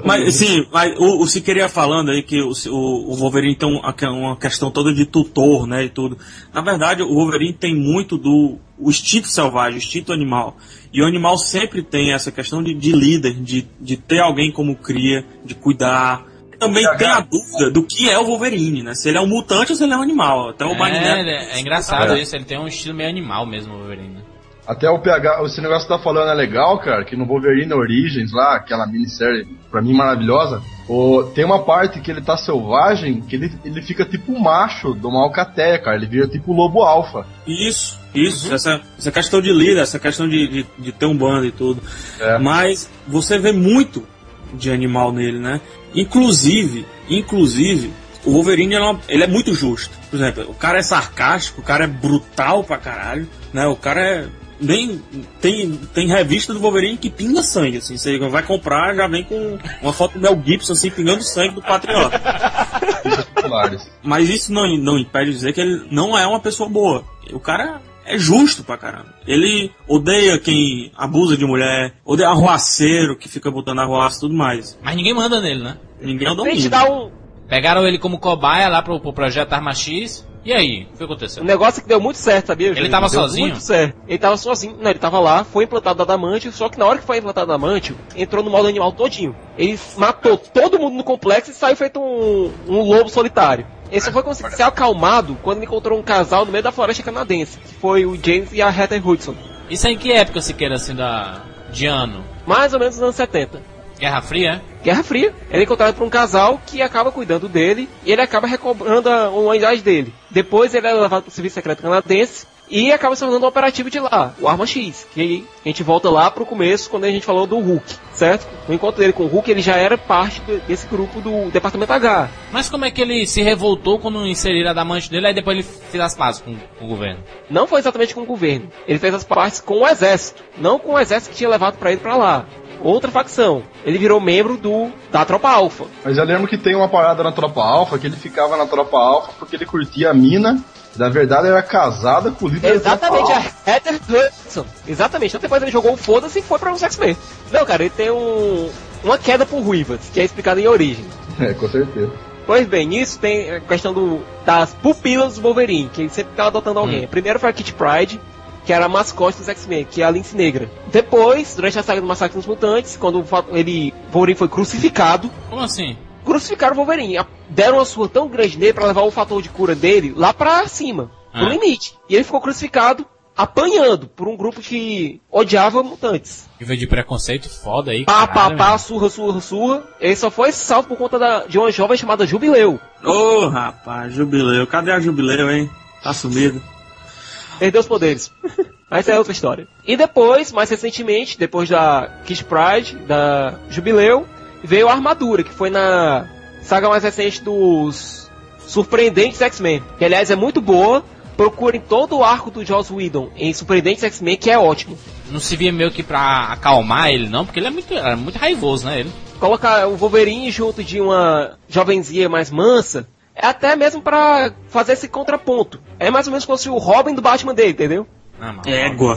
C: Mas, sim, mas o, o Siqueira falando aí que o, o, o Wolverine tem uma, uma questão toda de tutor, né, e tudo. Na verdade, o Wolverine tem muito do o instinto selvagem, o instinto animal. E o animal sempre tem essa questão de, de líder, de, de ter alguém como cria, de cuidar. Também tem a dúvida do que é o Wolverine, né? Se ele é um mutante ou se ele é um animal. Até o
B: é,
C: Magneto...
B: é, é engraçado é. isso, ele tem um estilo meio animal mesmo, o Wolverine.
E: Até o P H, esse negócio que tá falando é legal, cara, que no Wolverine Origins lá, aquela minissérie, pra mim, maravilhosa, o, tem uma parte que ele tá selvagem, que ele, ele fica tipo um macho do uma alcateia, cara, ele vira tipo o lobo alfa.
C: Isso, isso, uhum. essa, essa questão de líder, essa questão de, de, de ter um bando e tudo. É. Mas você vê muito de animal nele, né? Inclusive, inclusive, o Wolverine ele é, uma, ele é muito justo. Por exemplo, o cara é sarcástico, o cara é brutal pra caralho, né? O cara é... Nem, tem, tem revista do Wolverine que pinga sangue, assim. Você vai comprar, já vem com uma foto do Mel Gibson, assim, pingando sangue do Patriota. Mas isso não, não impede de dizer que ele não é uma pessoa boa. O cara é justo pra caramba. Ele odeia quem abusa de mulher, odeia arruaceiro, que fica botando arruaço e tudo mais.
B: Mas ninguém manda nele, né?
C: Ninguém é o domínio.
D: Um...
B: Pegaram ele como cobaia lá pro, pro projeto Arma X. E aí, o que aconteceu?
D: O negócio que deu muito certo, sabia?
B: Ele
D: Júlio?
B: tava
D: deu
B: sozinho?
D: Muito certo. Ele tava sozinho, não, ele tava lá, foi implantado adamantio, só que na hora que foi implantado adamantio, entrou no modo animal todinho. Ele matou todo mundo no complexo e saiu feito um, um lobo solitário. Ele só foi conseguir ser acalmado quando ele encontrou um casal no meio da floresta canadense, que foi o James e a Heather Hudson.
B: Isso aí em que época se queira, assim, da... de ano?
D: Mais ou menos nos anos setenta.
B: Guerra Fria, é?
D: Guerra Fria. Ele é encontrado por um casal que acaba cuidando dele e ele acaba recobrando a humanidade dele. Depois ele é levado para o Serviço Secreto Canadense e acaba se tornando um operativo de lá, o Arma X. Que a gente volta lá pro começo, quando a gente falou do Hulk, certo? No encontro dele com o Hulk, ele já era parte desse grupo do Departamento H.
B: Mas como é que ele se revoltou quando inseriram a adamante dele, aí depois ele fez as pazes com, com o governo?
D: Não foi exatamente com o governo. Ele fez as pazes com o exército. Não com o exército que tinha levado para ele para lá. Outra facção. Ele virou membro do da Tropa Alpha.
E: Mas eu lembro que tem uma parada na Tropa Alpha, que ele ficava na Tropa Alpha porque ele curtia a mina. Na verdade, era casada com o líder
D: Exatamente,
E: da
D: Tropa a Heather Hudson. Exatamente. Então depois ele jogou o foda-se e foi para os X-Men. Não, cara, ele tem um, uma queda por ruivas, que é explicado em Origem.
E: É, com certeza.
D: Pois bem, nisso tem a questão do, das pupilas do Wolverine, que ele sempre ficava adotando alguém. Hum. Primeiro foi a Kitty Pryde, que era a mascote dos X-Men, que é a Lince Negra. Depois, durante a saga do Massacre dos Mutantes, quando ele, Wolverine foi crucificado...
B: Como assim?
D: Crucificaram o Wolverine. Deram uma surra tão grande nele pra levar o fator de cura dele lá pra cima, ah. pro limite. E ele ficou crucificado, apanhando por um grupo que odiava mutantes.
B: Nível de preconceito foda aí,
D: Pá,
B: caralho,
D: pá, pá, surra, surra, surra. Ele só foi salvo por conta da, de uma jovem chamada Jubileu.
C: Ô, oh, rapaz, Jubileu. Cadê a Jubileu, hein? Tá sumido.
D: Perdeu os poderes. Mas é outra história. E depois, mais recentemente, depois da Kitty Pryde, da Jubileu, veio a Armadura, que foi na saga mais recente dos Surpreendentes X-Men. Que, aliás, é muito boa. Procurem todo o arco do Joss Whedon em Surpreendentes X-Men, que é ótimo.
B: Não se via meio que pra acalmar ele, não? Porque ele é muito, é muito raivoso, né? Ele.
D: Colocar o Wolverine junto de uma jovenzinha mais mansa, é até mesmo pra fazer esse contraponto. É mais ou menos como se o Robin do Batman dele, entendeu?
C: Ah, Égua.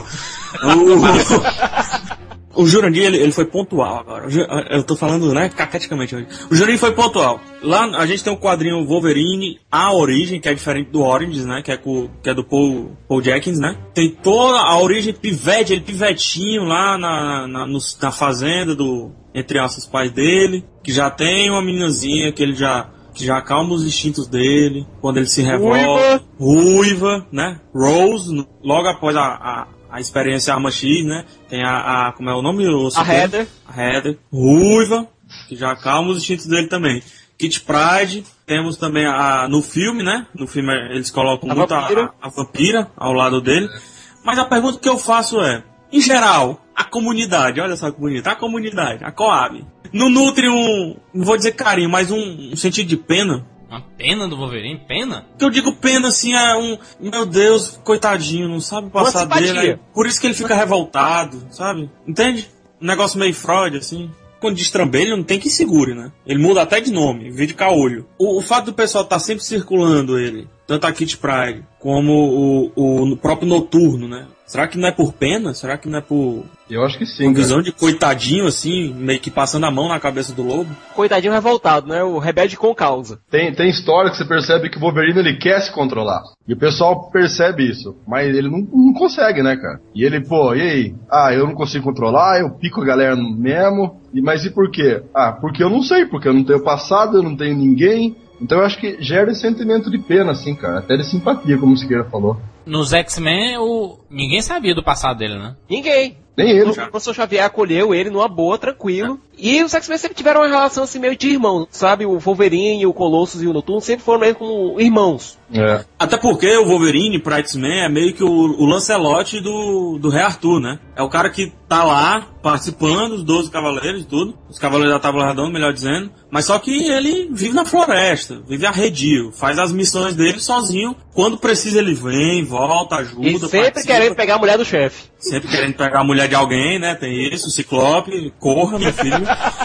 C: O, o Jurandir, ele, ele foi pontual agora. Eu tô falando, né, caqueticamente hoje. O Jurandir foi pontual. Lá a gente tem o quadrinho Wolverine, A Origem, que é diferente do Origins, né, que é, com, que é do Paul, Paul Jenkins, né. Tem toda a origem pivete, ele pivetinho lá na, na, no, na fazenda do, entre aspas, pais dele, que já tem uma meninazinha que ele já... que já acalma os instintos dele, quando ele se revolta. Ruiva, Ruiva, né? Rose, logo após a, a, a experiência Arma X, né? Tem a, a como é o nome? O
D: a Heather.
C: A Heather. Ruiva, que já acalma os instintos dele também. Kitty Pryde, temos também a, no filme, né? No filme eles colocam
D: a
C: muito
D: vampira.
C: A, a vampira ao lado dele. Mas a pergunta que eu faço é, em geral, a comunidade, olha só a comunidade, a comunidade, a Coab, não nutre um, não vou dizer carinho, mas um, um sentido de pena?
B: Uma pena do Wolverine? Pena?
C: O que eu digo pena, assim, é um, meu Deus, coitadinho, não sabe passar dele, né? Por isso que ele fica revoltado, sabe? Entende? Um negócio meio Freud, assim. Quando destrambelha, ele não tem que segure, né? Ele muda até de nome, em vez de caolho. O, o fato do pessoal estar tá sempre circulando ele, tanto a Kitty Pryde, como o, o, o próprio Noturno, né? Será que não é por pena? Será que não é por...
E: Eu acho que sim,
C: uma
E: cara.
C: visão de coitadinho, assim, meio que passando a mão na cabeça do lobo?
D: Coitadinho revoltado, né? O rebelde com causa.
E: Tem, tem história que você percebe que o Wolverine ele quer se controlar. E o pessoal percebe isso. Mas ele não, não consegue, né, cara? E ele, pô, e aí? Ah, eu não consigo controlar, eu pico a galera mesmo. E, mas e por quê? Ah, porque eu não sei, porque eu não tenho passado, eu não tenho ninguém. Então eu acho que gera esse sentimento de pena, assim, cara. Até de simpatia, como o Siqueira falou.
B: Nos X-Men, o... ninguém sabia do passado dele, né?
D: Ninguém.
E: Nem ele.
D: O professor Xavier acolheu ele numa boa, tranquilo. É. E os X-Men sempre tiveram uma relação assim meio de irmão, sabe? O Wolverine, o Colossus e o Noturno sempre foram meio como irmãos.
E: É.
C: Até porque o Wolverine, pra X-Men, é meio que o, o Lancelot do, do Rei Arthur, né? É o cara que tá lá participando dos doze Cavaleiros e tudo. Os Cavaleiros da Tábua Redonda, melhor dizendo. Mas só que ele vive na floresta, vive arredio, faz as missões dele sozinho. Quando precisa ele vem, volta, ajuda,
D: E sempre
C: participa.
D: querendo pegar a mulher do chefe.
C: Sempre querendo pegar a mulher de alguém, né? Tem isso, o Ciclope, corra, meu filho.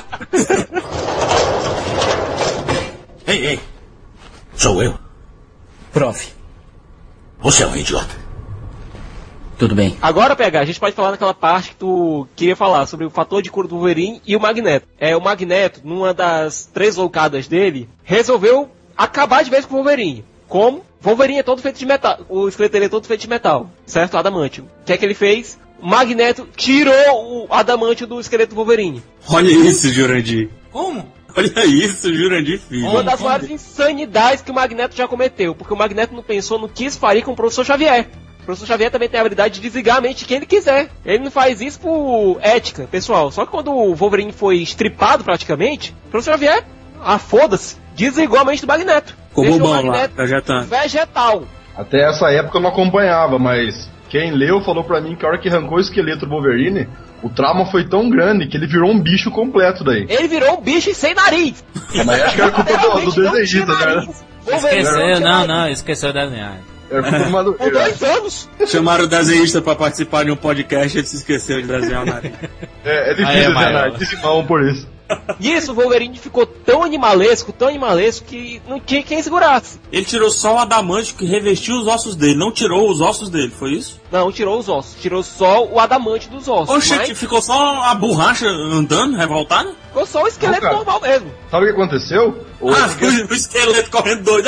F: Ei, ei. Sou eu.
I: Prof.
F: Você é um idiota.
I: Tudo bem.
D: Agora, P H, a gente pode falar naquela parte que tu queria falar sobre o fator de cura do Wolverine e o Magneto. É, o Magneto, numa das três loucadas dele, resolveu acabar de vez com o Wolverine. Como? Wolverine é todo feito de metal. O esqueleto dele é todo feito de metal, certo? Adamantium. O que é que ele fez? O Magneto tirou o adamantium do esqueleto do Wolverine.
C: Olha isso, Jurandir.
B: Como?
C: Olha isso, Jurandir, filho.
D: Uma das maiores insanidades que o Magneto já cometeu, porque o Magneto não pensou no que isso faria com o professor Xavier. O professor Xavier também tem a habilidade de desligar a mente de quem ele quiser. Ele não faz isso por ética, pessoal. Só que quando o Wolverine foi estripado praticamente, o professor Xavier, ah, foda-se, desligou a mente do Magneto.
C: Ficou
D: Deixou
C: bobão
D: o Magneto
C: lá, vegetando.
D: vegetal.
E: Até essa época eu não acompanhava, mas quem leu falou pra mim que a hora que arrancou o esqueleto do Wolverine, o trauma foi tão grande que ele virou um bicho completo daí.
D: Ele virou um bicho sem nariz.
E: Mas acho que era culpa do, do desenhista, né?
B: Esqueceu, não, não, esqueceu da desenhar.
E: Era culpa do
D: Com
E: Madureira.
D: dois anos.
C: Chamaram o desenhista pra participar de um podcast e ele se esqueceu de desenhar o nariz.
E: É, é
B: Aí
E: difícil
B: é
E: desenhar,
B: maior.
E: desimão por isso.
D: Nisso, o Wolverine ficou tão animalesco, tão animalesco, que não tinha quem segurasse.
C: Ele tirou só o adamante que revestiu os ossos dele, não tirou os ossos dele, foi isso?
D: Não, tirou os ossos. Tirou só o adamante dos ossos.
C: Oxe,
D: mas
C: ficou só a borracha andando, revoltada?
D: ficou só o esqueleto
E: Não, cara.
D: normal mesmo.
E: Sabe o que aconteceu? O,
C: Ah, o esqueleto correndo doido.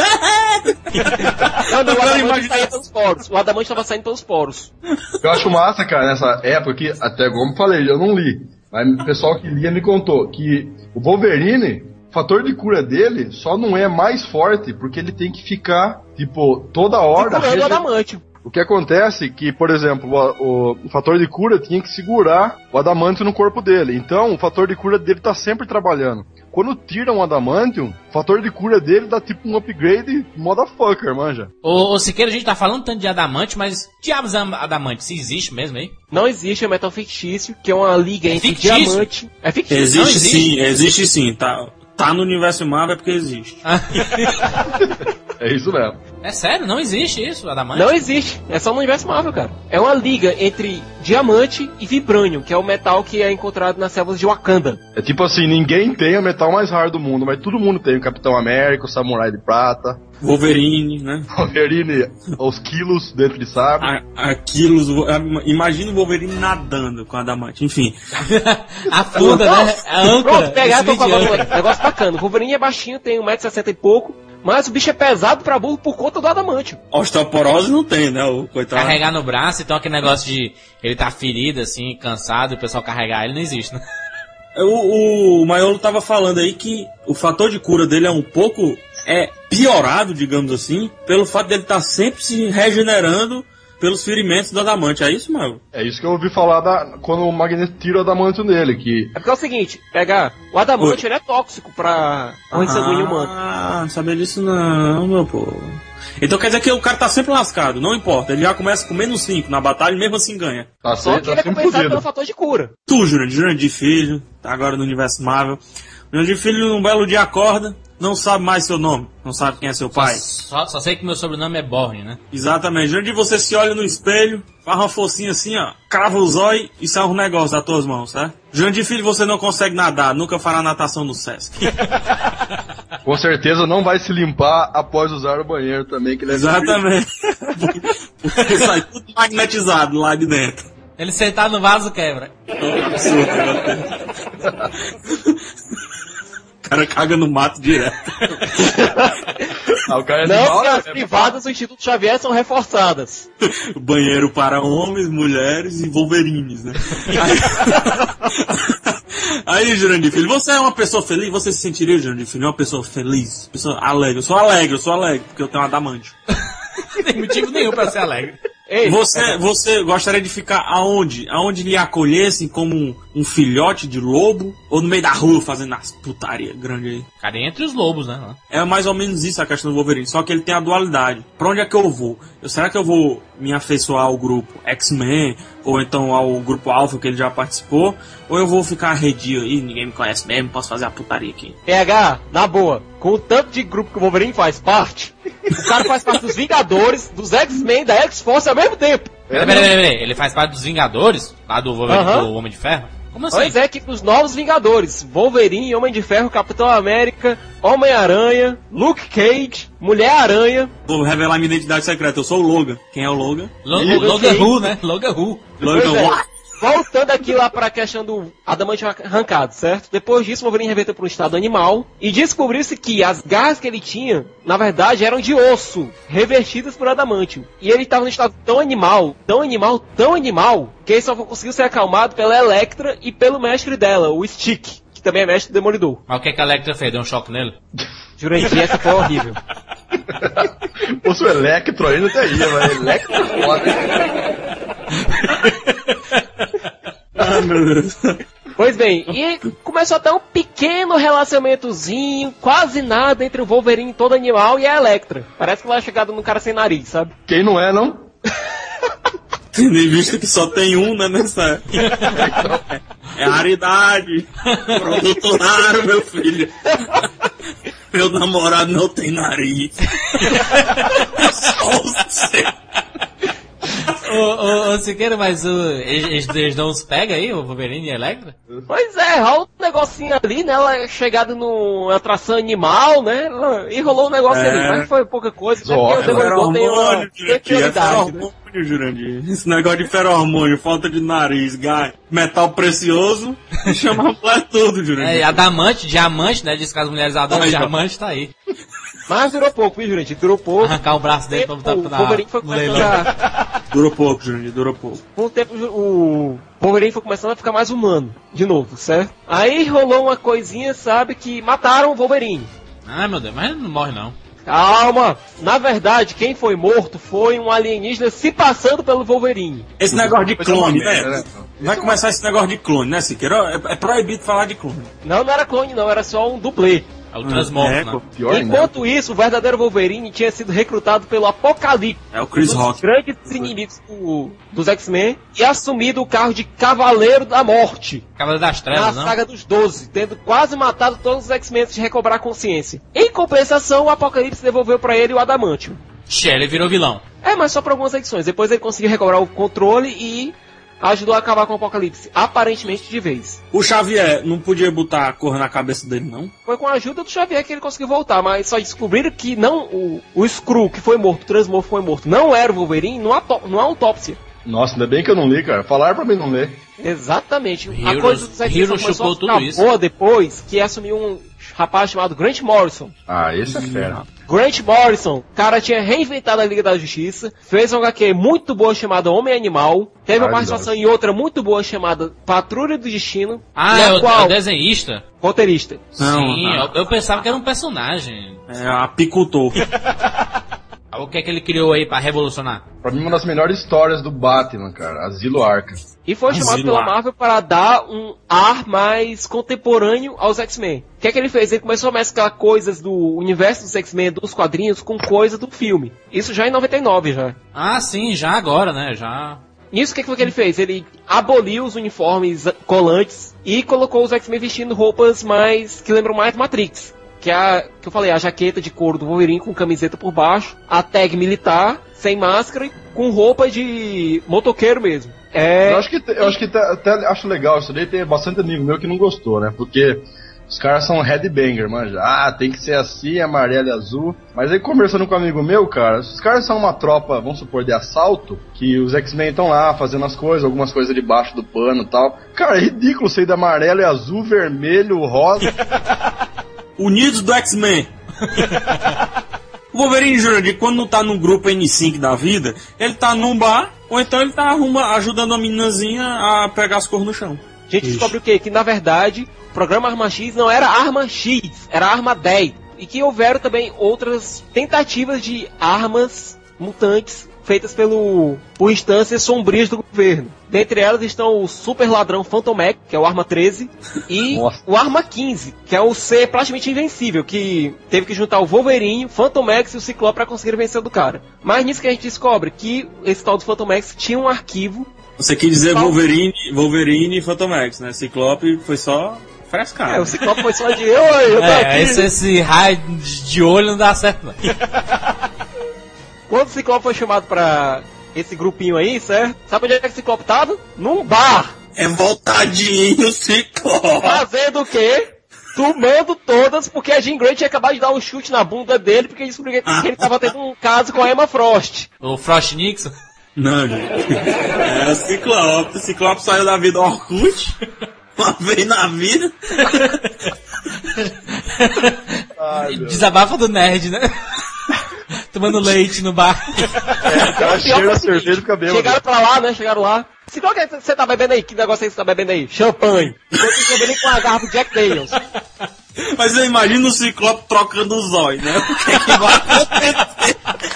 D: Não, não, o
C: Eu
D: adamante
C: imagino-
D: saía pelos poros. O adamante tava saindo pelos poros.
E: eu acho massa, cara, nessa época que, até como eu falei, eu não li. Mas o pessoal que lia me contou que o Wolverine, o fator de cura dele só não é mais forte porque ele tem que ficar, tipo, toda hora.
D: Segurando o
E: rege-
D: adamante.
E: O que acontece é que, por exemplo, o, o- o fator de cura tinha que segurar o adamantium no corpo dele. Então, o fator de cura dele tá sempre trabalhando. Quando tiram o adamantium, o fator de cura dele dá tipo um upgrade motherfucker, manja.
B: Ô, ô Siqueira, a gente tá falando tanto de adamante, mas diabos am- adamante, se existe mesmo aí?
D: Não existe o metal fictício, que é uma liga
B: É
D: entre
B: fictício?
D: diamante. É fictício.
C: Existe,
B: Não existe?
C: sim, existe sim. Tá, tá no universo Marvel é porque existe.
E: É isso mesmo.
B: É sério, não existe isso, adamante?
D: Não existe. É só no universo Marvel, cara. É uma liga entre diamante e vibrânio, que é o metal que é encontrado nas selvas de Wakanda.
E: É tipo assim, ninguém tem o metal mais raro do mundo, mas todo mundo tem. O Capitão América, o Samurai de Prata,
C: Wolverine, né?
E: o Wolverine, os quilos dentro de sabre.
C: A, aquilos, imagina o Wolverine nadando com adamante, enfim.
B: Afunda, né? A âncora.
D: Pronto, pegar
B: esse
D: tô
B: vídeo
D: falando
B: âncora.
D: um negócio bacana. O Wolverine é baixinho, tem um metro e sessenta e pouco, mas o bicho é pesado pra burro por conta do adamante.
C: Osteoporose não tem, né? O coitado.
B: Carregar no braço, então aquele negócio de ele tá ferido, assim, cansado, e o pessoal carregar ele não existe, né?
C: O, o Maiolo tava falando aí que o fator de cura dele é um pouco é piorado, digamos assim, pelo fato dele estar sempre se regenerando pelos ferimentos do adamante. É isso, Maiolo?
E: É isso que eu ouvi falar da, quando o Magneto tira o adamantium dele, que
D: É porque é o seguinte, pegar o adamante ele é tóxico pra corrente sanguínea humana.
C: Ah, não sabia disso não, meu povo. Então quer dizer que o cara tá sempre lascado, não importa. Ele já começa com menos cinco na batalha e mesmo assim ganha.
E: tá,
D: Só
E: sempre,
D: que
E: tá
D: ele é
E: sempre
D: compensado
E: fudido.
D: pelo fator de cura.
C: Tu, Jurandir, Jurandir Filho, tá agora no universo Marvel. Jurandir Filho, num belo dia acorda, não sabe mais seu nome, não sabe quem é seu pai.
B: Só, só sei que meu sobrenome é Borne, né?
C: Exatamente. Jurandir, você se olha no espelho, faz uma focinha assim, ó, crava os olhos e sai um negócio das tuas mãos, certo? Jurandir Filho, você não consegue nadar, nunca fará natação no Sesc.
E: Com certeza não vai se limpar após usar o banheiro também, que ele é
C: Exatamente. Porque sai tudo magnetizado lá de dentro.
B: Ele sentar no vaso quebra.
C: O cara caga no mato direto.
E: Ah, o cara é
D: Não,
E: animal,
D: porque
E: né?
D: as privadas do Instituto Xavier são reforçadas.
C: Banheiro para homens, mulheres e wolverines, né? Aí, aí Jurandir Filho, você é uma pessoa feliz? Você se sentiria, Jurandir Filho, uma pessoa feliz? Pessoa alegre? Eu sou alegre, eu sou alegre, porque eu tenho um adamante.
B: Não tem motivo nenhum pra ser alegre.
D: Ei,
C: Você, você gostaria de ficar aonde? Aonde lhe acolhessem como um, um filhote de lobo? Ou no meio da rua fazendo as putaria grande aí?
B: Cara, entre os lobos, né?
C: É mais ou menos isso a questão do Wolverine, só que ele tem a dualidade. Pra onde é que eu vou? Eu, será que eu vou me afeiçoar ao grupo X-Men? Ou então ao grupo Alpha que ele já participou? Ou eu vou ficar arredio aí, ninguém me conhece mesmo, posso fazer a putaria aqui?
D: P H, na boa, com o tanto de grupo que o Wolverine faz parte, o cara faz parte dos Vingadores, dos X-Men, da X-Force ao mesmo tempo.
B: Peraí, peraí, peraí, peraí. Ele faz parte dos Vingadores? Lá do, Wolverine,
D: Aham.
B: do Homem de Ferro? Como assim?
D: Pois é, que os novos Vingadores, Wolverine, Homem de Ferro, Capitão América, Homem-Aranha, Luke Cage, Mulher-Aranha.
C: Vou revelar minha identidade secreta, eu sou o Logan. Quem é o Logan?
B: Lo-
D: Ih,
B: Logan
D: ok.
B: Who, né? Logan Who.
C: Logan
D: Pois é.
C: What?
D: Voltando aqui lá para a questão do adamante arrancado, certo? Depois disso, o Wolverine reverteu para um estado animal e descobriu-se que as garras que ele tinha, na verdade, eram de osso, revertidas por adamantio. E ele estava num estado tão animal, tão animal, tão animal, que ele só conseguiu ser acalmado pela Elektra e pelo mestre dela, o Stick, que também é mestre do Demolidor.
B: Mas o que, que a Electra fez? Deu um choque nele?
D: Jurandir, essa foi horrível.
E: Pô, se o Electro ainda até ia, mas Electro é foda.
C: Ah, meu Deus.
D: Pois bem, e começou até um pequeno relacionamentozinho, quase nada, entre o Wolverine todo animal e a Elektra. Parece que ela é chegada num cara sem nariz, sabe?
E: Quem não é, não?
C: Tendo em vista que só tem um, né, nessa... É raridade. Produto raro, meu filho. Meu namorado não tem nariz. Só você.
B: Ô, ô, ô, Siqueira, mas o, eles, eles não os pegam aí, o Wolverine e a Electra?
D: Pois é, rola um negocinho ali, né? Ela é chegada numa atração animal, né? Ela- E rolou um negócio
C: É.
D: ali, mas foi pouca coisa, né?
E: Zoa,
D: Porque o
E: é
D: Demolidor tem uma
C: Feromônio, Jurandir, é
D: peculiaridade, né?
C: feromônio, Jurandir. Esse negócio de feromônio, falta de nariz, gai, metal precioso, chama a mulher tudo, Jurandir.
B: É, adamante, diamante, né? Diz que as mulheres adoram
C: Aí,
B: diamante, tá aí.
D: Mas durou pouco, viu, Jurandir? Durou pouco.
B: Arrancar o braço dele pra botar
D: O
B: pra
D: Wolverine foi
B: no
D: começando
B: leilão.
D: a...
C: Durou pouco, Jurandir, durou pouco.
D: Com o tempo, o Wolverine foi começando a ficar mais humano, de novo, certo? Aí rolou uma coisinha, sabe, que mataram o Wolverine.
B: Ai, meu Deus, mas ele não morre não.
D: Calma! Na verdade, quem foi morto foi um alienígena se passando pelo Wolverine.
C: Esse negócio de
E: Coisa
C: clone,
E: uma merda,
C: né?
E: né?
C: Vai começar esse negócio de clone, né, Siqueira? É, é proibido falar de clone.
D: Não, não era clone, não, era só um dublê.
B: É o Transmorph,
C: é,
B: né?
C: pô,
E: Pior, né?
D: Enquanto isso, o verdadeiro Wolverine tinha sido recrutado pelo Apocalipse,
C: é o Chris
D: um dos
C: Rock.
D: grandes inimigos do- dos X-Men, e assumido o cargo de Cavaleiro da Morte.
B: Cavaleiro das
D: Na
B: Trevas, não?
D: saga dos doze, tendo quase matado todos os X-Men antes de recobrar a consciência. Em compensação, o Apocalipse devolveu pra ele o Adamantium.
B: Che, ele virou vilão.
D: É, mas só por algumas edições. Depois ele conseguiu recobrar o controle e ajudou a acabar com o Apocalipse, aparentemente de vez.
C: O Xavier não podia botar a cor na cabeça dele, não?
D: Foi com a ajuda do Xavier que ele conseguiu voltar, mas só descobriram que não o, o Skrull, que foi morto, o Transmorph foi morto, não era o Wolverine, não há, to- não há autópsia.
E: Nossa, ainda bem que eu não li, cara. Falaram pra mim não ler.
D: Exatamente. a
B: Heroes-
D: coisa dos X-Men
B: Heroes
D: só começou a
B: chupou
D: ficar
B: tudo isso.
D: boa depois que assumiu um rapaz chamado Grant Morrison.
E: Ah, esse é fera.
D: Grant Morrison, o cara tinha reinventado a Liga da Justiça, fez uma H Q muito boa chamada Homem Animal, teve uma
E: Maravilhoso.
D: participação em outra muito boa chamada Patrulha do Destino,
B: Ah,
D: na
B: é o, é
D: qual,
B: o desenhista?
D: roteirista.
C: Não,
B: Sim,
C: não.
B: Eu, eu pensava que era um personagem.
C: É apicultor.
B: O que é que ele criou aí pra revolucionar?
E: Pra mim, uma das melhores histórias do Batman, cara. Asilo Arkham.
D: E foi
C: Asilo
D: chamado pela
C: Arkham.
D: Marvel para dar um ar mais contemporâneo aos X-Men. O que é que ele fez? Ele começou a mesclar coisas do universo dos X-Men, dos quadrinhos, com coisas do filme. Isso já em noventa e nove, já.
B: Ah, sim, já agora, né? Já.
D: Nisso, o que, que foi que ele fez? Ele aboliu os uniformes colantes e colocou os X-Men vestindo roupas mais que lembram mais Matrix. que é a, que eu falei, a jaqueta de couro do Wolverine com camiseta por baixo, a tag militar, sem máscara e com roupa de motoqueiro mesmo. É...
E: Eu acho que, eu acho que até, até acho legal isso daí, tem bastante amigo meu que não gostou, né? Porque os caras são headbanger, manja. Ah, tem que ser assim, amarelo e azul. Mas aí conversando com um amigo meu, cara, os caras são uma tropa, vamos supor, de assalto, que os X-Men estão lá fazendo as coisas, algumas coisas debaixo do pano e tal. Cara, é ridículo ser de amarelo e azul, vermelho, rosa.
C: Unidos do X-Men. O Wolverine, Jurandir, quando não tá num grupo N cinco da vida, ele tá num bar, ou então ele tá arruma, ajudando a meninazinha a pegar as cores no chão.
D: A gente descobre o quê? Que na verdade o programa Arma X não era Arma X, era Arma dez. E que houveram também outras tentativas de armas mutantes feitas pelo, por instâncias sombrias do governo. Dentre elas estão o super ladrão Phantom Mac, que é o Arma treze, e Nossa. o Arma quinze, que é o ser praticamente invencível, que teve que juntar o Wolverine, o Phantom Max e o Ciclope para conseguir vencer o do cara. Mas nisso que a gente descobre que esse tal do Phantom Max tinha um arquivo.
C: Você quer dizer Wolverine, Wolverine e Phantom Max, né? Ciclope foi só frescado.
D: É, o Ciclope foi só de... Oi, eu tô
B: é,
D: aqui.
B: Esse, esse raio de olho não dá certo, não.
D: Quando o Ciclope foi chamado pra esse grupinho aí, certo? Sabe onde é que o Ciclope tava? Num bar.
C: É voltadinho o Ciclope.
D: Fazendo o quê? Tomando todas, porque a Jean Grey tinha acabado de dar um chute na bunda dele, porque descobriu que ah. ele tava tendo um caso com a Emma Frost.
B: O Frost Nixon?
C: Não, gente. Era o Ciclope. O Ciclope saiu da vida Orkut. Uma vez na vida.
B: Ai, desabafa do nerd, né? Tomando leite no bar.
E: É, o cara cheira a cerveja do cabelo.
D: Chegaram pra lá, né? Chegaram lá. Ciclope, o que você tá bebendo aí? Que negócio é esse que você tá bebendo aí? Champanhe. Enquanto você bebendo com a garrafa de Jack Daniels.
C: Mas eu imagino o Ciclope trocando os olhos, né? O que é que vai acontecer?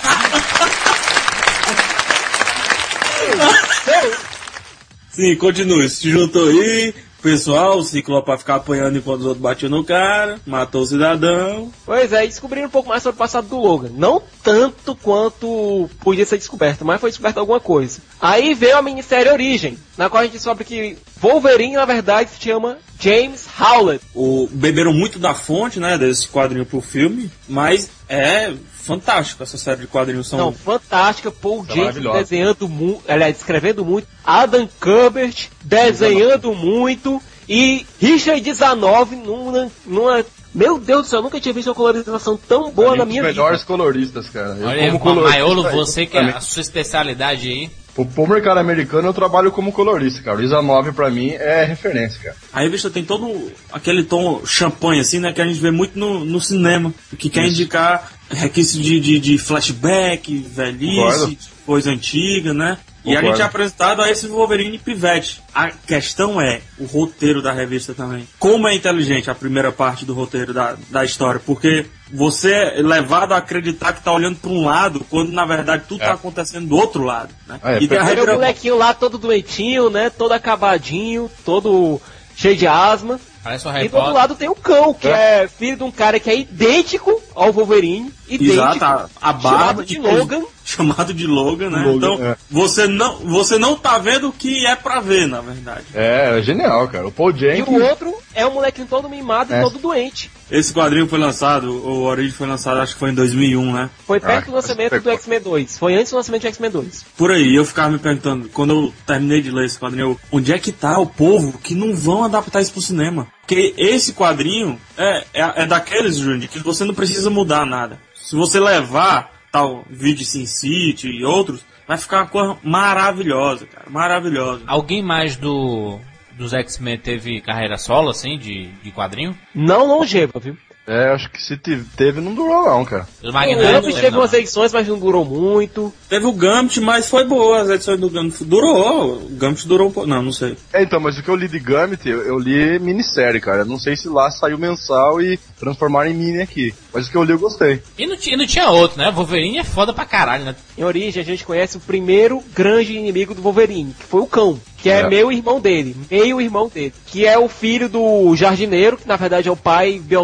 C: Sim, continue. Se juntou aí, pessoal, o Ciclope vai ficar apanhando enquanto os outros batiam no cara, matou o cidadão.
D: Pois é, e descobriram um pouco mais sobre o passado do Logan. Não tanto quanto podia ser descoberto, mas foi descoberto alguma coisa. Aí veio a minissérie Origem, na qual a gente descobre que Wolverine, na verdade, se chama James Howlett.
C: O, beberam muito da fonte, né, desse quadrinho pro filme, mas é fantástico essa série de quadrinhos. São...
D: Não, fantástica. Paul Jenkins desenhando muito, aliás, escrevendo muito. Adam Kubert desenhando muito. E Richard Zanov numa, numa... Meu Deus do céu, eu nunca tinha visto uma colorização tão boa
E: é
D: na minha vida.
E: Os melhores coloristas, cara. Eu
B: Olha,
E: como colorista,
B: Maiolo, você que é a sua especialidade aí.
E: Pro mercado americano eu trabalho como colorista, cara. O Isa nove pra mim é referência, cara.
C: A revista tem todo aquele tom champanhe, assim, né? Que a gente vê muito no, no cinema. Que quer Isso. indicar requisitos de, de, de flashback, velhice, Concordo. coisa antiga, né? E Concordo. a gente é apresentado a esse Wolverine pivete. A questão é o roteiro da revista também. Como é inteligente a primeira parte do roteiro da, da história. Porque você é levado a acreditar que tá olhando para um lado, quando na verdade tudo é. tá acontecendo do outro lado. Né?
D: É, e tem revira... o molequinho lá todo doentinho, né? Todo acabadinho, todo cheio de asma. E do outro lado tem o cão, que é. é filho de um cara que é idêntico ao Wolverine. Idêntico.
C: Exato, a barba
D: de Logan.
C: Chamado de Logan, né? Logan, então, é. você, não, você não tá vendo o que é pra ver, na verdade.
E: É, é genial, cara. O Paul Jenkins...
D: E o outro é um molequinho todo mimado é. e todo doente.
C: Esse quadrinho foi lançado, o Origem foi lançado, acho que foi em dois mil e um, né?
D: Foi perto ah, do lançamento do X-Men dois. Foi antes do lançamento do X-Men dois.
C: Por aí, eu ficava me perguntando, quando eu terminei de ler esse quadrinho, onde é que tá o povo que não vão adaptar isso pro cinema? Porque esse quadrinho é, é, é daqueles, Júnior, que você não precisa mudar nada. Se você levar tal vídeo Sin City e outros, vai ficar uma coisa maravilhosa, cara, maravilhosa.
B: Alguém mais do dos X-Men teve carreira solo, assim, de, de quadrinho?
D: Não longeva, viu?
E: É, acho que se teve, não durou não, cara.
D: O Gambit teve umas edições, mas não durou muito.
C: Teve o Gambit, mas foi boa as edições do Gambit. Durou, o Gambit durou um pouco. Não, não sei.
E: É, então, mas o que eu li de Gambit, eu, eu li minissérie, cara. Eu não sei se lá saiu mensal e transformaram em mini aqui. Mas o que eu li eu gostei.
B: E não, e não tinha outro, né? Wolverine é foda pra caralho, né?
D: Em Origem a gente conhece o primeiro grande inimigo do Wolverine, que foi o cão. Que é, é meu irmão dele, meio irmão dele. Que é o filho do jardineiro, que na verdade é o pai biológico do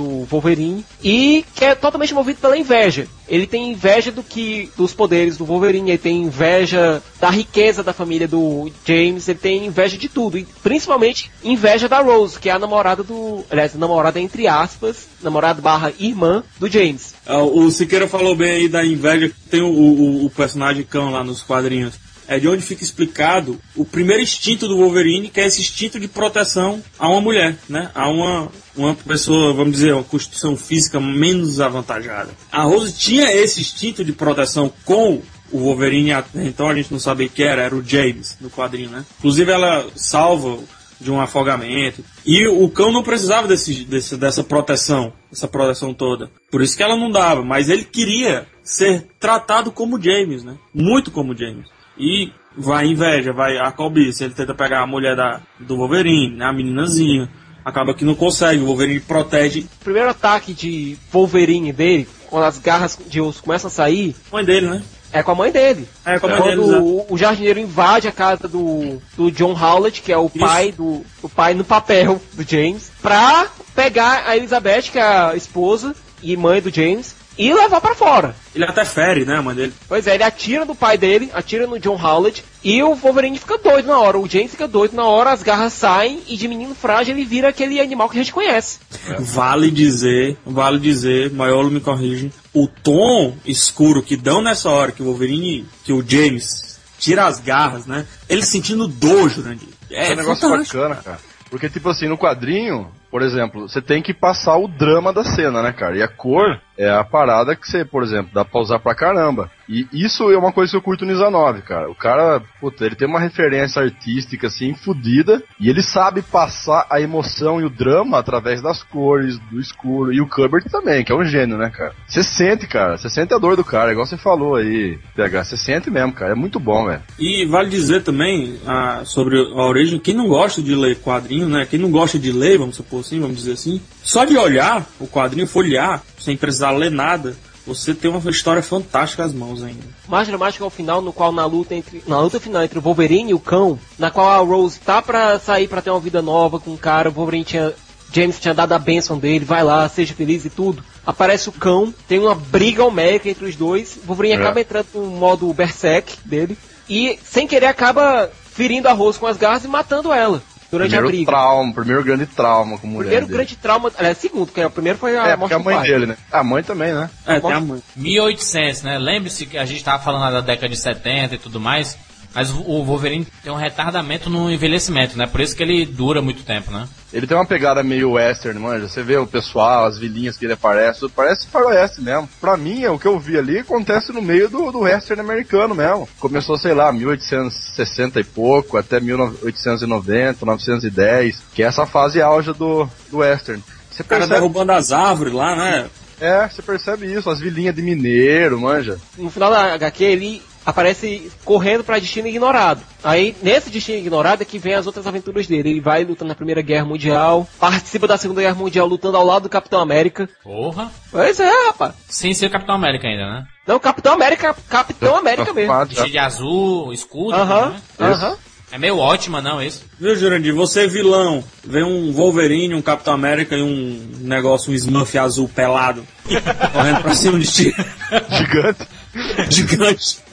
D: do Wolverine, e que é totalmente movido pela inveja. Ele tem inveja do que dos poderes do Wolverine, ele tem inveja da riqueza da família do James, ele tem inveja de tudo, e principalmente inveja da Rose, que é a namorada do... Aliás, a namorada entre aspas, namorada barra irmã do James.
C: O Siqueira falou bem aí da inveja, tem o, o, o personagem cão lá nos quadrinhos. É de onde fica explicado o primeiro instinto do Wolverine, que é esse instinto de proteção a uma mulher, né? A uma, uma pessoa, vamos dizer, uma constituição física menos avantajada. A Rose tinha esse instinto de proteção com o Wolverine, então a gente não sabia que era, era o James, no quadrinho, né? Inclusive ela salva de um afogamento. E o cão não precisava desse, desse, dessa proteção, essa proteção toda. Por isso que ela não dava, mas ele queria ser tratado como James, né? Muito como James. E vai inveja, vai a cobiça. Ele tenta pegar a mulher da, do Wolverine, né, a meninazinha. Acaba que não consegue, o Wolverine protege.
D: O primeiro ataque de Wolverine dele, quando as garras de osso começam a sair...
C: Mãe dele, né?
D: É com a mãe dele.
C: É com a mãe
D: quando
C: dele,
D: o, o jardineiro invade a casa do, do John Howlett, que é o pai do o pai no papel do James, pra pegar a Elizabeth, que é a esposa e mãe do James, e levar pra fora.
C: Ele até fere, né, a mãe dele?
D: Pois é, ele atira no pai dele, atira no John Howlett, e o Wolverine fica doido na hora. O James fica doido na hora, as garras saem, e de menino frágil ele vira aquele animal que a gente conhece.
C: Vale dizer, vale dizer, Maiolo me corrige, o tom escuro que dão nessa hora, que o Wolverine, que o James tira as garras, né, ele sentindo dor, Jurandir.
E: É, é um negócio fantástico, bacana, cara. Porque, tipo assim, no quadrinho, por exemplo, você tem que passar o drama da cena, né, cara? E a cor é a parada que você, por exemplo, dá pra usar pra caramba. E isso é uma coisa que eu curto no Izanov, cara. O cara, puta, ele tem uma referência artística, assim, fodida, e ele sabe passar a emoção e o drama através das cores, do escuro. E o Kubert também, que é um gênio, né, cara? Você sente, cara, você sente a dor do cara, igual você falou aí, P H. Você sente mesmo, cara, é muito bom, velho.
C: E vale dizer também ah, sobre a origem, quem não gosta de ler quadrinho, né, quem não gosta de ler, vamos supor assim, vamos dizer assim, só de olhar o quadrinho, folhear, sem precisar ler nada, você tem uma história fantástica às mãos ainda.
D: Mais dramático é o final, no qual na luta entre na luta final entre o Wolverine e o cão, na qual a Rose tá pra sair pra ter uma vida nova com o cara, o Wolverine tinha... James tinha dado a bênção dele, vai lá, seja feliz e tudo. Aparece o cão, tem uma briga homérica entre os dois, o Wolverine é. acaba entrando no modo berserk dele, e sem querer acaba ferindo a Rose com as garras e matando ela. Durante
E: primeiro
D: a briga.
E: Trauma, primeiro grande trauma com mulher.
D: Primeiro
E: dele.
D: grande trauma, aliás, segundo, porque o primeiro foi a
E: é,
D: morte
E: a
D: do
E: mãe
D: pai.
E: dele, né? A mãe também, né?
C: É, tem a mãe.
B: mil e oitocentos, né? Lembre-se que a gente tava falando da década de setenta e tudo mais, mas o Wolverine tem um retardamento no envelhecimento, né? Por isso que ele dura muito tempo, né?
E: Ele tem uma pegada meio western, manja. Você vê o pessoal, as vilinhas que ele aparece, parece faroeste mesmo. Pra mim, o que eu vi ali acontece no meio do, do western americano mesmo. Começou, sei lá, mil oitocentos e sessenta e pouco, até mil oitocentos e noventa, novecentos e dez, que é essa fase auge do, do western. Você
C: o cara
E: percebe...
C: derrubando as árvores lá, né?
E: É, você percebe isso, as vilinhas de mineiro, manja.
D: No final da H Q, ele aparece correndo pra Destino Ignorado. Aí, nesse Destino Ignorado é que vem as outras aventuras dele. Ele vai lutando na Primeira Guerra Mundial, participa da Segunda Guerra Mundial lutando ao lado do Capitão América.
B: Porra!
D: Pois é, rapaz.
B: Sem ser o Capitão América ainda, né?
D: Não, Capitão América, Capitão América mesmo.
B: Vestido de azul, escudo,
D: Aham,
B: né?
D: aham.
B: É meio ótima, não, isso?
C: Viu, Jurandir? Você é vilão. Vem um Wolverine, um Capitão América e um negócio, um Smurf azul pelado. Correndo pra cima de ti.
E: Gigante.
C: Gigante.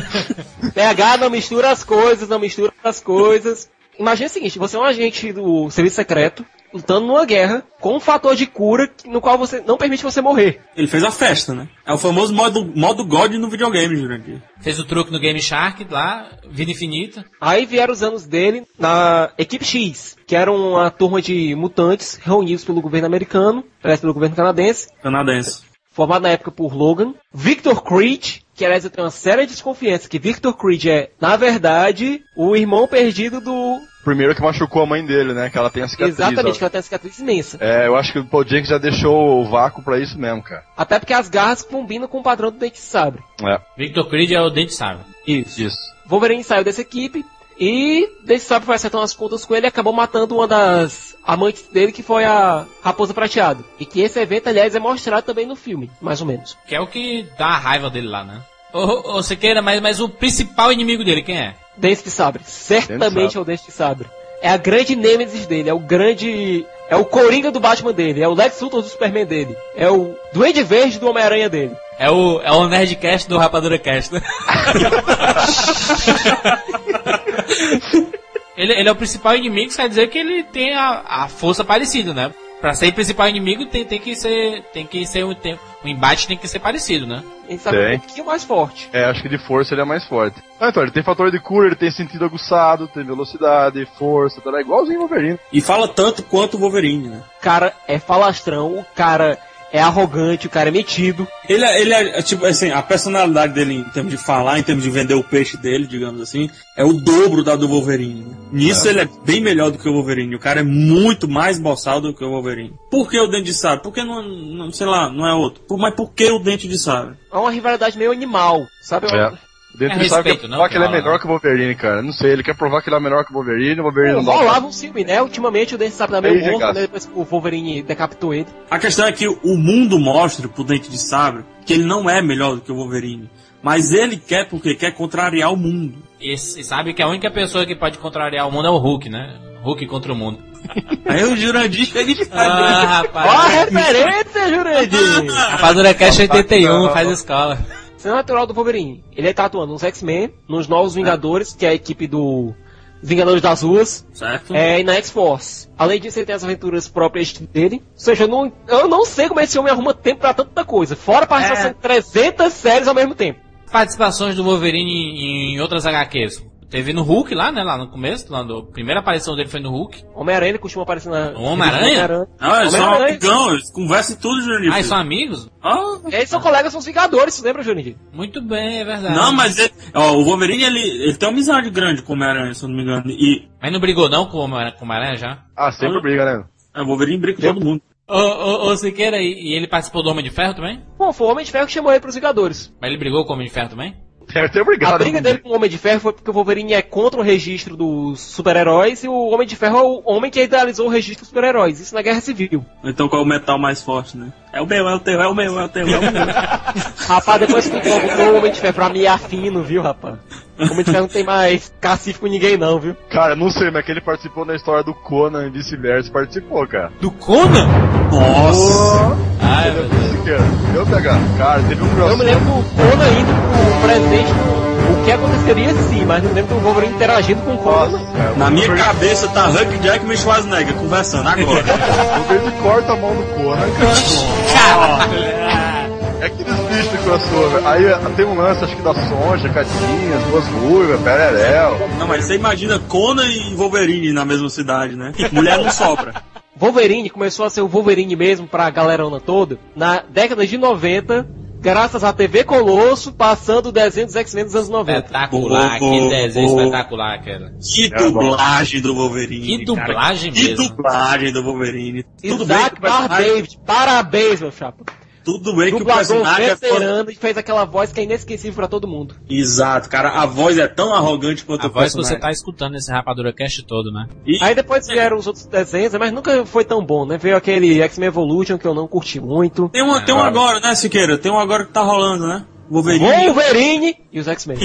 D: P H não mistura as coisas, não mistura as coisas. Imagina o seguinte, você é um agente do serviço secreto, lutando numa guerra, com um fator de cura no qual você não permite você morrer.
C: Ele fez a festa, né? É o famoso modo, modo God no videogame, Jurandir.
B: Fez o truque no Game Shark, lá, vida infinita.
D: Aí vieram os anos dele na Equipe X, que era uma turma de mutantes reunidos pelo governo americano, parece pelo governo canadense.
C: Canadense.
D: Formado na época por Logan, Victor Creed, que aliás eu tenho uma séria desconfiança que Victor Creed é, na verdade, o irmão perdido do...
E: Primeiro que machucou a mãe dele, né? Que ela tem a cicatriz.
D: Exatamente,
E: ó.
D: que ela tem a cicatriz imensa.
E: É, eu acho que o Paul Jenkins já deixou o vácuo pra isso mesmo, cara.
D: Até porque as garras combinam com o padrão do Dente de Sabre.
E: É.
B: Victor Creed é o Dente de Sabre.
D: Isso.
E: Isso.
D: Wolverine saiu dessa equipe e Dente de Sabre foi acertar umas contas com ele e acabou matando uma das amantes dele, que foi a Raposa Prateada. E que esse evento, aliás, é mostrado também no filme, mais ou menos.
B: Que é o que dá a raiva dele lá, né? Ô, ô Siqueira, mas, mas o principal inimigo dele, quem é?
D: Dente de Sabre. Certamente é o Dente de Sabre. É a grande nêmesis dele, é o grande É o Coringa do Batman dele, é o Lex Luthor do Superman dele, é o Duende Verde do Homem-Aranha dele.
B: É o, é o Nerdcast do Rapadura Cast, né? ele, ele é o principal inimigo, isso quer dizer que ele tem a, a força parecida, né? Pra ser principal inimigo tem, tem que ser, tem que ser um, tem, o embate tem que ser parecido, né?
D: Ele sabe
E: Tem.
D: um pouquinho mais forte.
E: É, acho que de força ele é mais forte. Ah, então, ele tem fator de cura, ele tem sentido aguçado, tem velocidade, força, tá lá, igualzinho o Wolverine.
C: E fala tanto quanto o Wolverine, né?
D: O cara é falastrão, o cara é arrogante, o cara é metido.
C: Ele é, ele é, tipo, assim, a personalidade dele em termos de falar, em termos de vender o peixe dele, digamos assim, é o dobro da do Wolverine. Né? Nisso é. Ele é bem melhor do que o Wolverine. O cara é muito mais boçal do que o Wolverine. Por que o Dente de Sabre? Por que não, não sei lá, não é outro? Por, mas por que o Dente de Sabre?
D: É uma rivalidade meio animal, sabe?
E: É. O Dente de Sabre quer provar que ele é melhor que o Wolverine, cara. Não sei, ele quer provar que ele é melhor que o Wolverine, o Wolverine
D: Pô,
E: não dá.
D: rolava um filme, né? Ultimamente o Dente de Sabre tá meio morto, né? Depois que o Wolverine decapitou ele.
C: A questão é que o mundo mostra pro Dente de Sabre que ele não é melhor do que o Wolverine. Mas ele quer porque quer contrariar o mundo.
B: E, e sabe que a única pessoa que pode contrariar o mundo é o Hulk, né? Hulk contra o mundo.
C: Aí o Jurandir chega de
B: Ah, rapaz.
D: Ó a referência, Jurandir!
B: Rapadura Cast oitenta e um, faz escola.
D: Cena natural do Wolverine. Ele tá atuando nos X-Men, nos Novos Vingadores, que é a equipe do Vingadores das Ruas.
C: Certo.
D: É, e na X-Force. Além disso, ele tem as aventuras próprias dele. Ou seja, eu não, eu não sei como esse homem arruma tempo pra tanta coisa. Fora participação
B: É.
D: de trezentas séries ao mesmo tempo.
B: Participações do Wolverine em, em outras agá quês. Teve no Hulk lá, né? Lá no começo. Lá no, a primeira aparição dele foi no Hulk.
D: Homem-Aranha, ele costuma aparecer na...
B: Homem-Aranha?
C: Ah, eles são
D: Homem-Aranha.
C: amigão, eles conversam e tudo, Jurandir.
B: Ah, eles são amigos?
C: Ah,
D: Eles são colegas, são os Vingadores, você lembra, Jurandir?
B: Muito bem, é verdade.
C: não, mas ele, ó, o Wolverine, ele, ele tem uma amizade grande com o Homem-Aranha, se eu não me engano. E
B: Mas não brigou não com o Homem- com o Homem-Aranha já?
E: Ah, sempre briga, né?
C: é, o Wolverine briga com todo mundo.
B: Ô, ô, ô Siqueira, e, e ele participou do Homem de Ferro também?
D: Bom, foi o Homem de Ferro que chamou ele pros Vingadores.
B: Mas ele brigou com o Homem de Ferro também?
E: Deve ter brigado.
D: A briga dele com o Homem de Ferro foi porque o Wolverine é contra o registro dos super-heróis e o Homem de Ferro é o homem que idealizou o registro dos super-heróis. Isso na Guerra Civil.
C: Então qual é o metal mais forte, né? É o meu, é o teu, é o meu, é o teu, é o meu.
D: Rapaz, depois que botou o Homem de Ferro pra miar fino, viu, rapaz? O Homem de Ferro não tem mais cacife com ninguém não, viu?
E: Cara, não sei, mas que ele participou na história do Conan e vice-versa, participou, cara.
B: Do Conan?
C: Nossa!
B: Ai, meu Deus.
E: Eu pegar, cara, teve um
D: Eu me
E: crossover.
D: lembro do Conan indo pro presente do o que aconteceria sim, mas não lembro do Wolverine interagindo com o Conan.
E: É,
C: Na
E: o
C: minha
E: Wolverine-
C: cabeça tá Hugh Jackman e Schwarzenegger conversando agora.
E: O Wolverine corta a mão do Conan, cara. É aqueles bichos de crossover. Aí tem um lance, acho que da Sonja, Catinhas, duas ruivas, Pererel.
C: Não, mas você imagina Conan e Wolverine na mesma cidade, né? Mulher não sobra.
D: Wolverine começou a ser o Wolverine mesmo pra galerona toda na década de noventa, graças à T V Colosso, passando o desenho dos X-Men dos anos noventa.
B: Espetacular,
C: Boa,
B: que
C: boa,
B: desenho
C: boa.
B: espetacular, cara.
C: Que dublagem do Wolverine.
B: Que dublagem
C: cara.
B: mesmo.
C: Que dublagem do Wolverine. Tudo bem
D: Isaac
C: que o personagem-
D: Bar David, parabéns, meu chapa.
C: Tudo bem que o
D: Dublador
C: personagem é
D: veterano e fez aquela voz que é inesquecível pra todo mundo.
C: Exato, cara. A voz é tão arrogante quanto
B: A
C: o
B: voz que
C: personagem.
B: você tá escutando nesse Rapadura Cast todo, né?
C: E-
D: Aí depois vieram os outros desenhos, mas nunca foi tão bom, né? Veio aquele X-Men Evolution que eu não curti muito.
C: Tem um, tem um agora, né, Siqueira? Tem um agora que tá rolando, né? Wolverine.
D: Wolverine e os X-Men.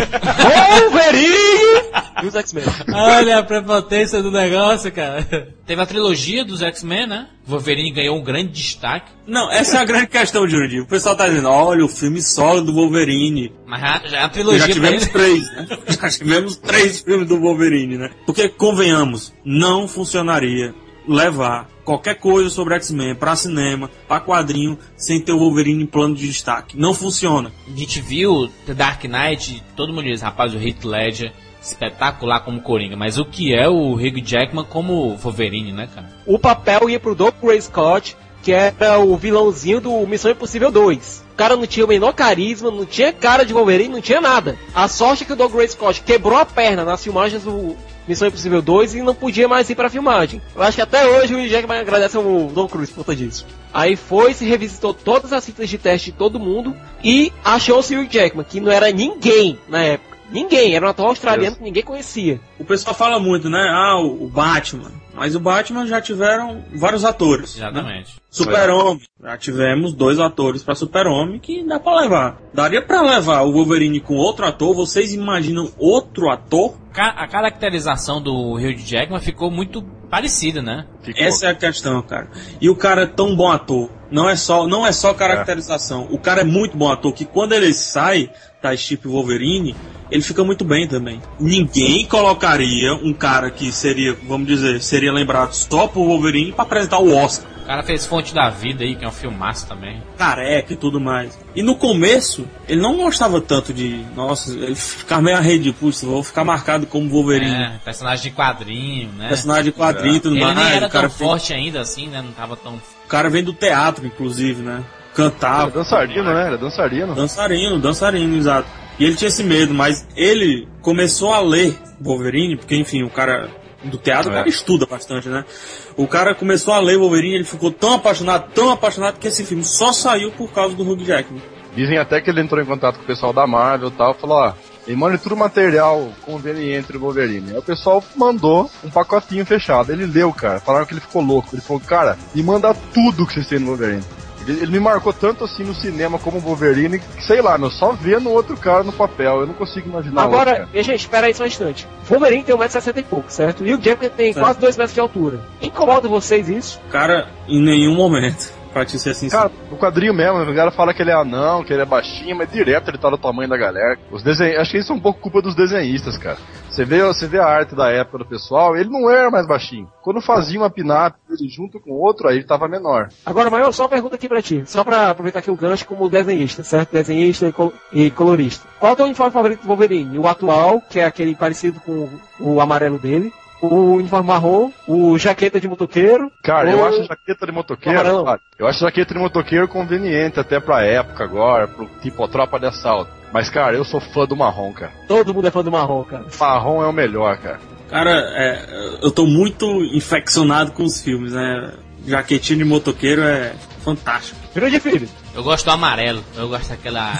D: Wolverine e os X-Men.
B: Olha a prepotência do negócio, cara. Teve a trilogia dos X-Men, né? Wolverine ganhou um grande destaque.
C: Não, essa é a grande questão, Jurandir. O pessoal tá dizendo, olha, o filme solo do Wolverine.
B: Mas já, já é a
C: Já
B: trilogia
C: tivemos
B: dele.
C: três, né? Já tivemos três filmes do Wolverine, né? Porque, convenhamos, não funcionaria levar qualquer coisa sobre X-Men pra cinema, pra quadrinho, sem ter o Wolverine em plano de destaque. Não funciona.
B: A gente viu The Dark Knight, todo mundo diz, rapaz, o Heath Ledger, espetacular como Coringa. Mas o que é o Hugh Jackman como Wolverine, né, cara?
D: O papel ia pro Doug Gray Scott, que era o vilãozinho do Missão Impossível dois. O cara não tinha o menor carisma, não tinha cara de Wolverine, não tinha nada. A sorte é que o Doug Gray Scott quebrou a perna nas filmagens do Missão Impossível dois e não podia mais ir pra filmagem. Eu acho que até hoje o Hugh Jackman agradece ao Tom Cruise por conta disso. Aí foi, se revisitou todas as fitas de teste de todo mundo e achou-se o Hugh Jackman, que não era ninguém na época. Ninguém, era um ator australiano que ninguém conhecia.
C: o pessoal fala muito, né? Ah, o, o Batman. Mas o Batman já tiveram vários atores.
B: Exatamente.
C: Né? Super-Homem. Já tivemos dois atores pra Super-Homem que dá pra levar. Daria pra levar o Wolverine com outro ator? Vocês imaginam outro ator?
B: A caracterização do Hugh Jackman ficou muito parecida, né?
C: Ficou. Essa é a questão, cara. E o cara é tão bom ator. Não é só, não é só caracterização. É. O cara é muito bom ator que quando ele sai da Chip Wolverine, ele fica muito bem também. Ninguém colocaria um cara que seria, vamos dizer, seria lembrado só por Wolverine pra apresentar o Oscar.
B: O cara fez Fonte da Vida aí, que é um filmaço também.
C: Careca e tudo mais. E no começo, ele não gostava tanto de... Nossa, ele ficava meio arredio, putz, vou ficar marcado como Wolverine.
B: É, personagem de quadrinho, né?
C: Personagem de quadrinho e tudo
B: ele
C: mais.
B: Ele nem era
C: o cara
B: tão fez... forte ainda assim, né? Não tava tão...
C: O cara vem do teatro, inclusive, né? Cantava.
E: Era dançarino, né? Era dançarino.
C: Dançarino, dançarino, exato. E ele tinha esse medo, mas ele começou a ler Wolverine, porque, enfim, o cara do teatro, é. o cara estuda bastante, né? O cara começou a ler Wolverine, ele ficou tão apaixonado, tão apaixonado, que esse filme só saiu por causa do Hugh Jackman.
E: Dizem até que ele entrou em contato com o pessoal da Marvel e tal, falou, ó, ele manda tudo material conveniente entre o Wolverine. Aí o pessoal mandou um pacotinho fechado. Ele leu, cara, falaram que ele ficou louco. Ele falou, cara, me manda tudo que vocês têm no Wolverine. Ele, ele me marcou tanto assim no cinema como o Wolverine, que sei lá, meu, só vendo outro cara no papel, eu não consigo imaginar.
D: Agora,
E: outro,
D: gente, espera aí só um instante. Wolverine tem um metro e sessenta e pouco, certo? E o Jackman tem quase dois metros de altura. Incomoda vocês isso?
C: Cara, em nenhum momento. Pra te ser assim.
E: Cara, o quadrinho mesmo, o cara fala que ele é anão, que ele é baixinho, mas direto ele tá do tamanho da galera. Os desen... Acho que isso é um pouco culpa dos desenhistas, cara. Você vê, você vê a arte da época do pessoal, ele não era mais baixinho. Quando fazia uma pin-up ele junto com outro, aí ele tava menor.
D: Agora, Maior, só uma pergunta aqui pra ti. Só pra aproveitar aqui o gancho como desenhista, certo? Desenhista e, col e colorista. Qual é o teu uniforme favorito do Wolverine? O atual, que é aquele parecido com o amarelo dele. O uniforme marrom, o jaqueta de motoqueiro.
E: Cara, eu acho a jaqueta de motoqueiro. Cara, eu acho a jaqueta de motoqueiro conveniente até pra época agora, pro tipo a tropa de assalto. Mas, cara, eu sou fã do marrom, cara.
D: Todo mundo é fã do marrom, cara.
E: Marrom é o melhor, cara.
C: Cara, é, eu tô muito infeccionado com os filmes, né? Jaquetinha de motoqueiro é fantástico.
D: Grande filho.
B: Eu gosto do amarelo, eu gosto daquela...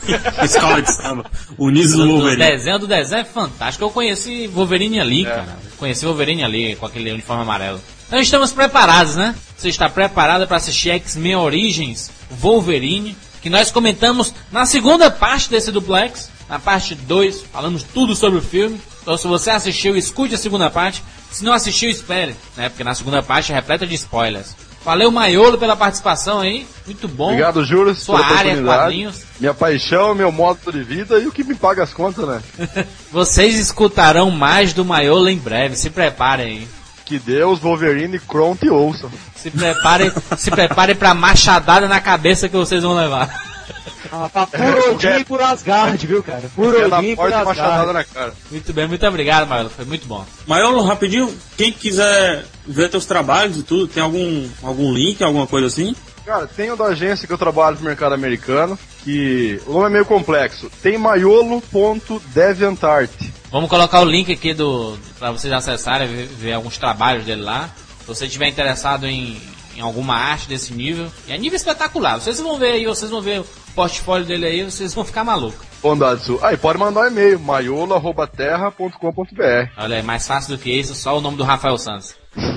C: Escola de samba, o Niso do Wolverine.
B: O desenho do desenho é fantástico, eu conheci Wolverine ali, é. cara. Conheci Wolverine ali, com aquele uniforme amarelo. Então estamos preparados, né? Você está preparado para assistir X-Men Origins Wolverine, que nós comentamos na segunda parte desse duplex. Na parte dois, falamos tudo sobre o filme. Então se você assistiu, escute a segunda parte. Se não assistiu, espere, né? Porque na segunda parte é repleta de spoilers. Valeu, Maiolo, pela participação aí. Muito bom.
E: Obrigado, Júlio.
B: Sua área, quadrinhos.
E: Minha paixão, meu modo de vida e o que me paga as contas, né?
B: Vocês escutarão mais do Maiolo em breve. Se preparem aí.
E: Que Deus, Wolverine e Kron te ouçam.
B: Se preparem, se preparem pra machadada na cabeça que vocês vão levar.
D: Ah, tá por Odin e por Asgard, viu, cara? Por Odin e por Asgard.
E: Machadada na cara.
B: Muito bem, muito obrigado, Maiolo. Foi muito bom.
C: Maiolo, rapidinho, quem quiser ver teus trabalhos e tudo, tem algum, algum link, alguma coisa assim?
E: Cara, tem o da agência que eu trabalho pro mercado americano, que o nome é meio complexo. Tem maiolo ponto deviantart.
B: Vamos colocar o link aqui do para vocês acessarem, ver, ver alguns trabalhos dele lá. Se você estiver interessado em, em alguma arte desse nível, é nível espetacular. Vocês vão ver aí, vocês vão ver o portfólio dele aí, vocês vão ficar malucos.
E: Bondade, aí pode mandar um e-mail, maiolo arroba terra ponto com ponto b r.
B: Olha, é mais fácil do que isso, só o nome do Rafael Santos.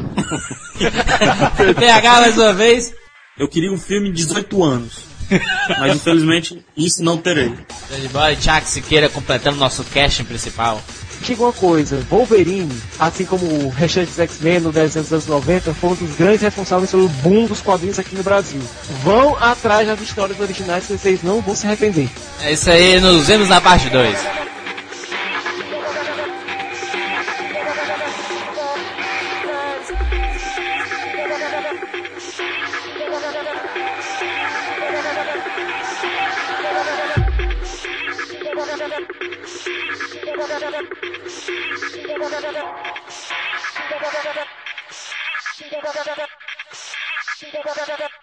B: P H mais uma vez.
C: Eu queria um filme de dezoito anos. Mas infelizmente isso não terei.
B: Boy, Thiago Siqueira completando nosso casting principal.
D: Diga uma coisa, Wolverine, assim como o restante dos X-Men no desenho dos anos noventa, foi um dos grandes responsáveis pelo boom dos quadrinhos aqui no Brasil. Vão atrás das histórias originais que vocês não vão se arrepender.
B: É isso aí, nos vemos na parte dois.
J: She